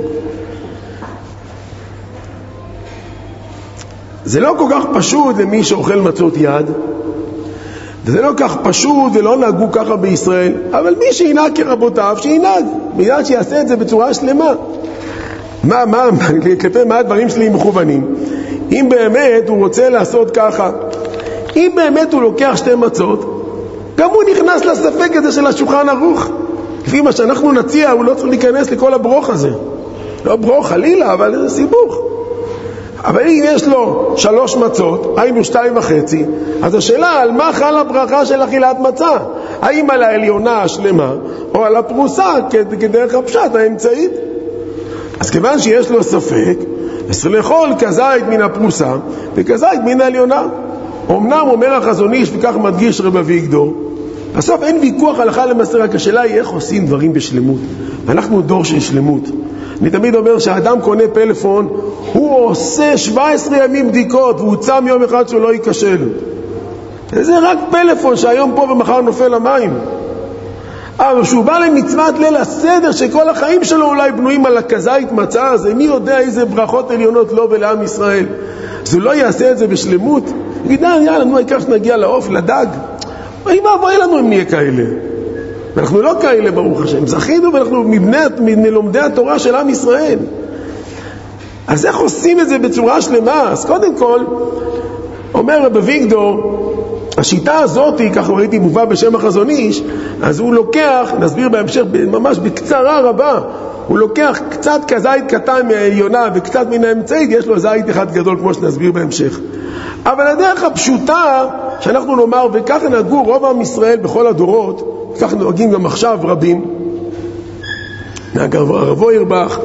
זה לא כל כך פשוט למי שאוכל מצות יד, וזה לא כך פשוט ולא נהגו ככה בישראל, אבל מי שינהג כרבותיו, שינהג, מיד שיעשה את זה בצורה שלמה. מה, מה, כלפי מה הדברים שלי מכוונים? אם באמת הוא רוצה לעשות ככה, אם באמת הוא לוקח שתי מצות, גם הוא נכנס לספק הזה של השולחן ערוך. לפי מה שאנחנו נציע, הוא לא צריך להיכנס לכל הברוך הזה. לא ברוך חלילה, אבל זה סיבוך. אבל אם יש לו שלוש מצות, היינו שתיים וחצי, אז השאלה על מה חל הברכה של אכילת מצה? האם על העליונה השלמה, או על הפרוסה כדרך הפשט האמצעית? אז כיוון שיש לו ספק, צריך לאכול כזית מן הפרוסה וכזית מן העליונה. אמנם אומר החזון איש, וכך מדגיש רב אביגדור, בסוף אין ויכוח הלכה למעשה, רק השאלה היא איך עושים דברים בשלמות. אנחנו דור של שלמות. אני תמיד אומר שהאדם קונה פלאפון, הוא עושה שבע עשרה ימים בדיקות, והוא צם יום אחד שהוא לא ייכשל. זה רק פלאפון שהיום פה ומחר נופל למים. אבל כשהוא בא למצוות ליל הסדר, שכל החיים שלו אולי בנויים על הכזית מצה, אז מי יודע איזה ברכות עליונות לו ולעם ישראל. אז הוא לא יעשה את זה בשלמות. יגיד, יאללה, נו, העיקר שנגיע לעוף, לדג. מה אבוי לנו אם נהיה כאלה? ואנחנו לא כאלה, ברוך השם. זכינו ואנחנו מבני, מלומדי התורה של עם ישראל. אז איך עושים את זה בצורה שלמה? אז קודם כל, אומר רב אביגדור, השיטה הזאת, ככה ראיתי מובא בשם החזון איש, אז הוא לוקח, נסביר בהמשך ממש בקצרה רבה, הוא לוקח קצת כזית קטן מהעליונה וקצת מן האמצעית, יש לו זית אחד גדול כמו שנסביר בהמשך. אבל הדרך הפשוטה שאנחנו נאמר, וככה נהגו רוב עם ישראל בכל הדורות, וככה נוהגים גם עכשיו רבים, נהג הרב אוירבך,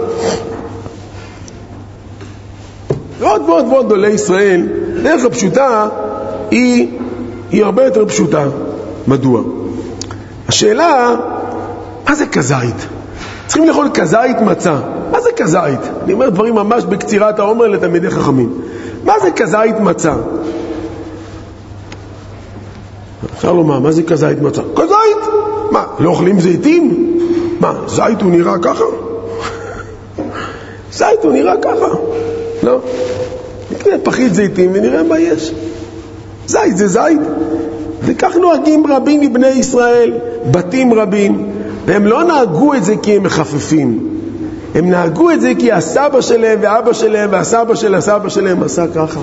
ועוד ועוד ועוד גדולי ישראל, הדרך הפשוטה היא, היא הרבה יותר פשוטה. מדוע? השאלה, מה זה כזית? צריכים לאכול כזית מצה. מה זה כזית? אני אומר דברים ממש בקצירת העומר לתלמידי חכמים. מה זה כזית מצה? אפשר לומר, מה זה כזית מצה? כזית! מה, לא אוכלים זיתים? מה, זית הוא נראה ככה? זית הוא נראה ככה? לא. נקנה פחית זיתים ונראה מה יש. זית זה זית. וכך נוהגים רבים מבני ישראל, בתים רבים, והם לא נהגו את זה כי הם מחפפים. הם נהגו את זה כי הסבא שלהם ואבא שלהם והסבא של הסבא שלהם עשה ככה.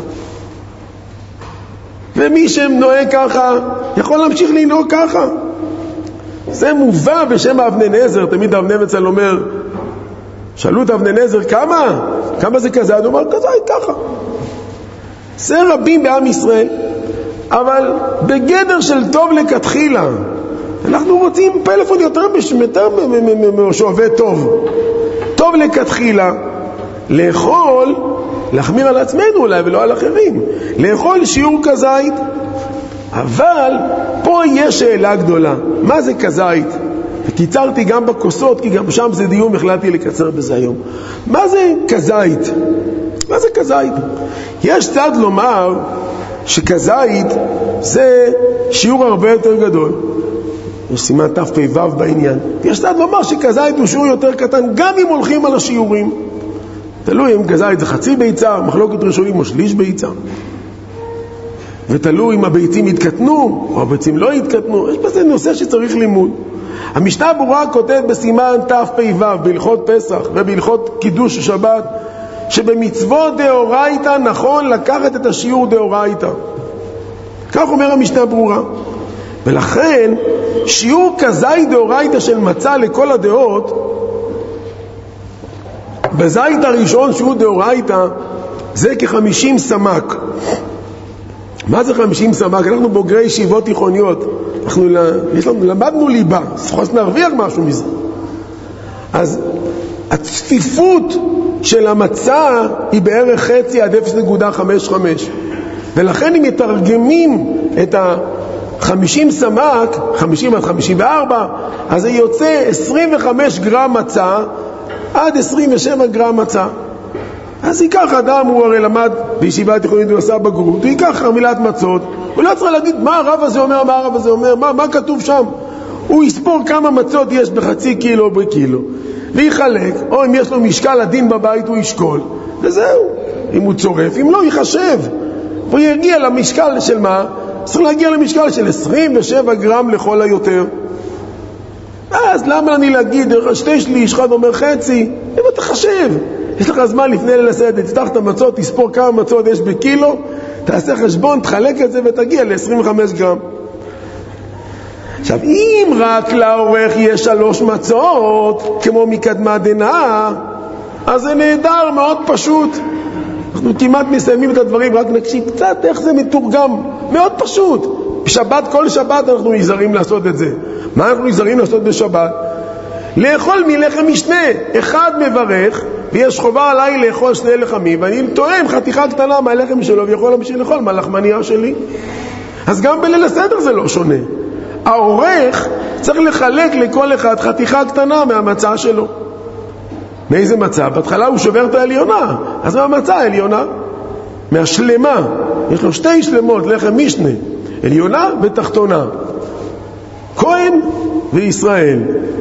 ומי שהם נוהג ככה, יכול להמשיך לנהוג ככה. זה מובא בשם אבני נזר. תמיד אבני מצל אומר, שאלו את אבני נזר כמה? כמה זה כזית? הוא אומר, כזית ככה. זה רבים בעם ישראל, אבל בגדר של טוב לכתחילה. אנחנו רוצים פלאפון יותר שעובד טוב. טוב לכתחילה, לאכול, להחמיר על עצמנו אולי ולא על אחרים, לאכול שיעור כזית. אבל פה יש שאלה גדולה, מה זה כזית? וקיצרתי גם בכוסות, כי גם שם זה דיון, החלטתי לקצר בזה היום. מה זה כזית? מה זה כזית? יש צד לומר שכזית זה שיעור הרבה יותר גדול. יש סימן תפ"ו בעניין. יש צד לומר שכזית הוא שיעור יותר קטן, גם אם הולכים על השיעורים. תלוי אם כזית זה חצי ביצה, מחלוקת ראשונים או שליש ביצה. ותלוי אם הביצים יתקטנו או הביצים לא יתקטנו. יש בזה נושא שצריך לימוד. המשנה ברורה כותב בסימן תפ"ו בהלכות פסח ובהלכות קידוש השבת, שבמצוות דאורייתא נכון לקחת את השיעור דאורייתא. כך אומר המשנה ברורה. ולכן שיעור כזית דאורייתא של מצה לכל הדעות, בזית הראשון שיעור דאורייתא זה כ-חמישים סמ"ק. מה זה חמישים סמ"ק? אנחנו בוגרי ישיבות תיכוניות, אנחנו יש לנו, למדנו ליבה, אז נרוויח משהו מזה. אז הצפיפות של המצה היא בערך חצי עד אפס נקודה חמש חמש, ולכן אם מתרגמים את ה-חמישים סמ"ק, חמישים עד חמישים וארבע, אז זה יוצא עשרים וחמישה גרם מצה עד עשרים ושבע גרם מצה. אז ייקח אדם, הוא הרי למד בישיבה תיכונית ועשה בגרות, הוא ייקח חמילת מצות, הוא לא צריך להגיד מה הרב הזה אומר, מה הרב הזה אומר, מה, מה כתוב שם. הוא יספור כמה מצות יש בחצי קילו או בקילו, ויחלק, או אם יש לו משקל הדין בבית הוא ישקול, וזהו. אם הוא צורף, אם לא יחשב, הוא יגיע למשקל של מה? צריך להגיע למשקל של עשרים ושבע גרם לכל היותר. אז למה אני להגיד שתי שליש, אחד אומר חצי? אם אתה חשב, יש לך זמן לפני ליל הסדר, תפתח את המצות, תספור כמה מצות יש בקילו, תעשה חשבון, תחלק את זה ותגיע ל-עשרים וחמש גרם. עכשיו, אם רק לעורך יש שלוש מצות, כמו מקדמה דנא, אז זה נהדר, מאוד פשוט. אנחנו כמעט מסיימים את הדברים, רק נקשיב קצת איך זה מתורגם. מאוד פשוט. בשבת, כל שבת אנחנו נזהרים לעשות את זה. מה אנחנו נזהרים לעשות בשבת? לאכול מלחם משנה. אחד מברך, ויש חובה עליי לאכול שני לחמים, ואני תואם חתיכה קטנה מהלחם שלו, ויכול להמשיך לאכול מהלחמניה שלי. אז גם בליל הסדר זה לא שונה. העורך צריך לחלק לכל אחד חתיכה קטנה מהמצה שלו. מאיזה מצה? בהתחלה הוא שובר את העליונה, אז מהמצה העליונה, מהשלמה. יש לו שתי שלמות, לחם משנה, עליונה ותחתונה, כהן וישראל.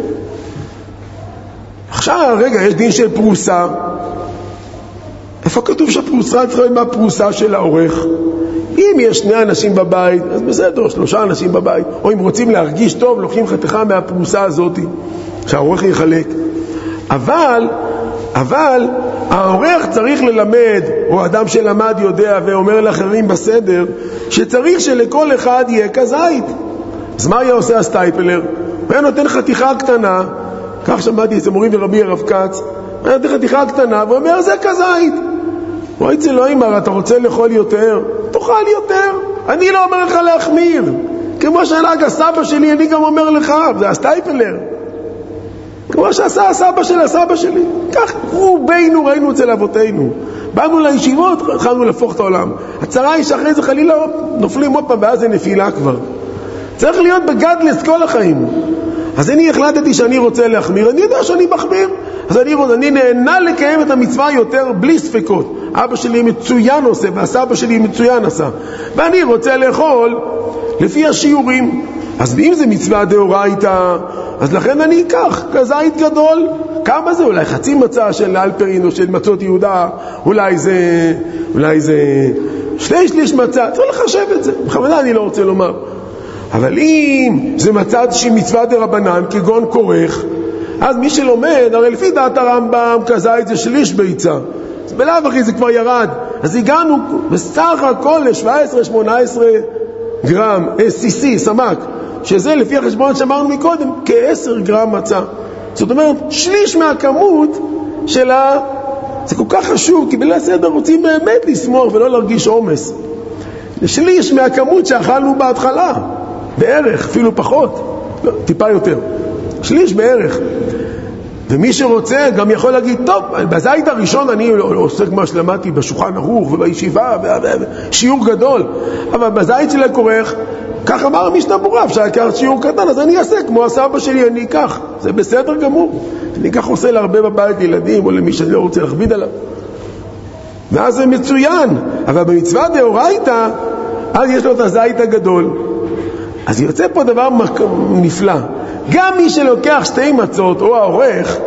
עכשיו, רגע, יש דין של פרוסה. איפה כתוב שהפרוסה צריכה להיות מהפרוסה של העורך? אם יש שני אנשים בבית, אז בסדר, שלושה אנשים בבית. או אם רוצים להרגיש טוב, לוקחים חתיכה מהפרוסה הזאת, שהעורך יחלק. אבל, אבל, העורך צריך ללמד, או אדם שלמד יודע ואומר לאחרים בסדר, שצריך שלכל אחד יהיה כזית. אז מה היה עושה הסטייפלר? הוא היה נותן חתיכה קטנה, כך שמעתי אצל מורי ורבי הרב כץ, הוא היה נותן חתיכה קטנה, והוא אומר, זה כזית. הוא הייתי לא אמר, אתה רוצה לאכול יותר? תאכל יותר. אני לא אומר לך להחמיר. כמו שהנהג הסבא שלי, אני גם אומר לך, זה הסטייפלר. כמו שעשה הסבא של הסבא שלי. כך רובנו ראינו אצל אבותינו. באנו לישיבות, התחלנו להפוך את העולם. הצרה היא שאחרי זה חלילה נופלים עוד פעם, ואז זה נפילה כבר. צריך להיות בגדלס כל החיים. אז אני החלטתי שאני רוצה להחמיר, אני יודע שאני מחמיר. אז אני, אני נהנה לקיים את המצווה יותר בלי ספקות. אבא שלי מצוין עושה, והסבא שלי מצוין עשה. ואני רוצה לאכול לפי השיעורים. אז אם זה מצווה דאורייתא, אז לכן אני אקח כזית גדול. כמה זה? אולי חצי מצה של אלפרין או של מצות יהודה, אולי זה, אולי זה שני שליש מצה. צריך לחשב את זה. בכוונה אני לא רוצה לומר. אבל אם זה מצד שהיא מצווה דרבנן, כגון כורך, אז מי שלומד, הרי לפי דעת הרמב"ם, כזית זה שליש ביצה. אז בלאו הכי זה כבר ירד. אז הגענו בסך הכל ל-שבע עשרה שמונה עשרה גרם, סיסי, סמק, שזה לפי החשבון שאמרנו מקודם, כ-עשרה גרם מצה. זאת אומרת, שליש מהכמות של זה כל כך חשוב, כי בליל הסדר רוצים באמת לשמוח ולא להרגיש עומס. שליש מהכמות שאכלנו בהתחלה, בערך, אפילו פחות, לא, טיפה יותר. שליש בערך. ומי שרוצה גם יכול להגיד, טוב, בזית הראשון אני עוסק מה שלמדתי בשולחן ערוך ובישיבה, שיעור גדול. אבל בזית של הכורך, כך אמר המשנה ברורה, אפשר לקחת שיעור קטן, אז אני אעשה כמו הסבא שלי, אני אקח. זה בסדר גמור. אני אקח עושה להרבה בבית ילדים, או למי שאני לא רוצה להכביד עליו. ואז זה מצוין. אבל במצווה דאורייתא, אז יש לו את הזית הגדול. אז יוצא פה דבר נפלא. גם מי שלוקח שתי מצות, או העורך,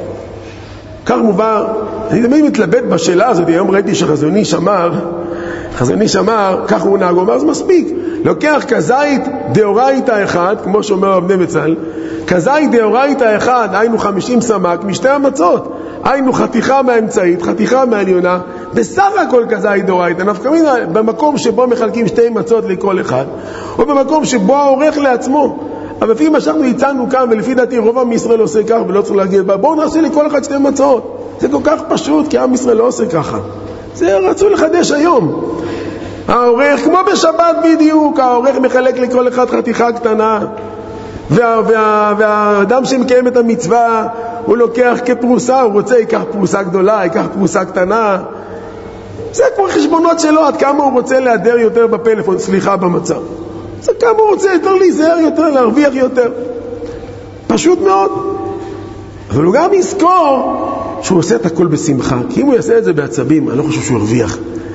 כך מובא, אני תמיד מתלבט בשאלה הזאת, היום ראיתי שחזוני שמר, חזוני שמר, כך הוא נהג, הוא אמר, זה מספיק. לוקח כזית דאורייתא אחד, כמו שאומר רב נבצל, כזית דאורייתא אחד, היינו חמישים סמ"ק, משתי המצות, היינו חתיכה מהאמצעית, חתיכה מהעליונה, בסך הכל כזית דאורייתא, נפקא מינה, במקום שבו מחלקים שתי מצות לכל אחד, או במקום שבו העורך לעצמו. אבל לפי מה שאנחנו הצענו כאן, ולפי דעתי רוב עם ישראל עושה כך, ולא צריך להגיד, בואו נעשה לכל אחד שתי מצות. זה כל כך פשוט, כי עם ישראל לא עושה ככה. זה רצו לחדש היום. העורך, כמו בשבת בדיוק, העורך מחלק לכל אחד חתיכה קטנה, וה, וה, והאדם שמקיים את המצווה, הוא לוקח כפרוסה, הוא רוצה, ייקח פרוסה גדולה, ייקח פרוסה קטנה. זה כמו חשבונות שלו, עד כמה הוא רוצה להדר יותר בפלאפון, סליחה במצב. זה כמה הוא רוצה יותר להיזהר יותר, להרוויח יותר. פשוט מאוד. אבל הוא גם יזכור שהוא עושה את הכל בשמחה. כי אם הוא יעשה את זה בעצבים, אני לא חושב שהוא ירוויח.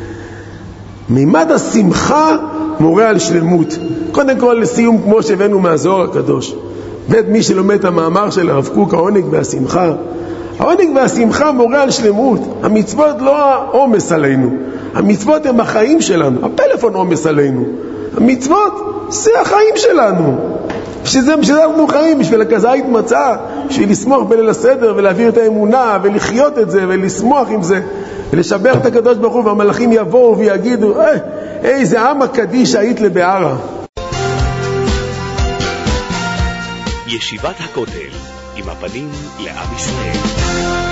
מימד השמחה מורה על שלמות. קודם כל לסיום, כמו שהבאנו מהזוהר הקדוש. בית מי שלומד את המאמר של הרב קוק, העונג והשמחה. העונג והשמחה מורה על שלמות. המצוות לא העומס עלינו. המצוות הם החיים שלנו. הפלאפון עומס עלינו. המצוות זה החיים שלנו. בשביל זה אנחנו חיים, בשביל הכזית מצה, בשביל לשמוח בליל הסדר ולהעביר את האמונה ולחיות את זה ולשמוח עם זה ולשבח את הקדוש ברוך הוא, והמלאכים יבואו ויגידו, אה, איזה עם הקדיש היית לבערה. ישיבת הכותל עם הפנים לעם ישראל.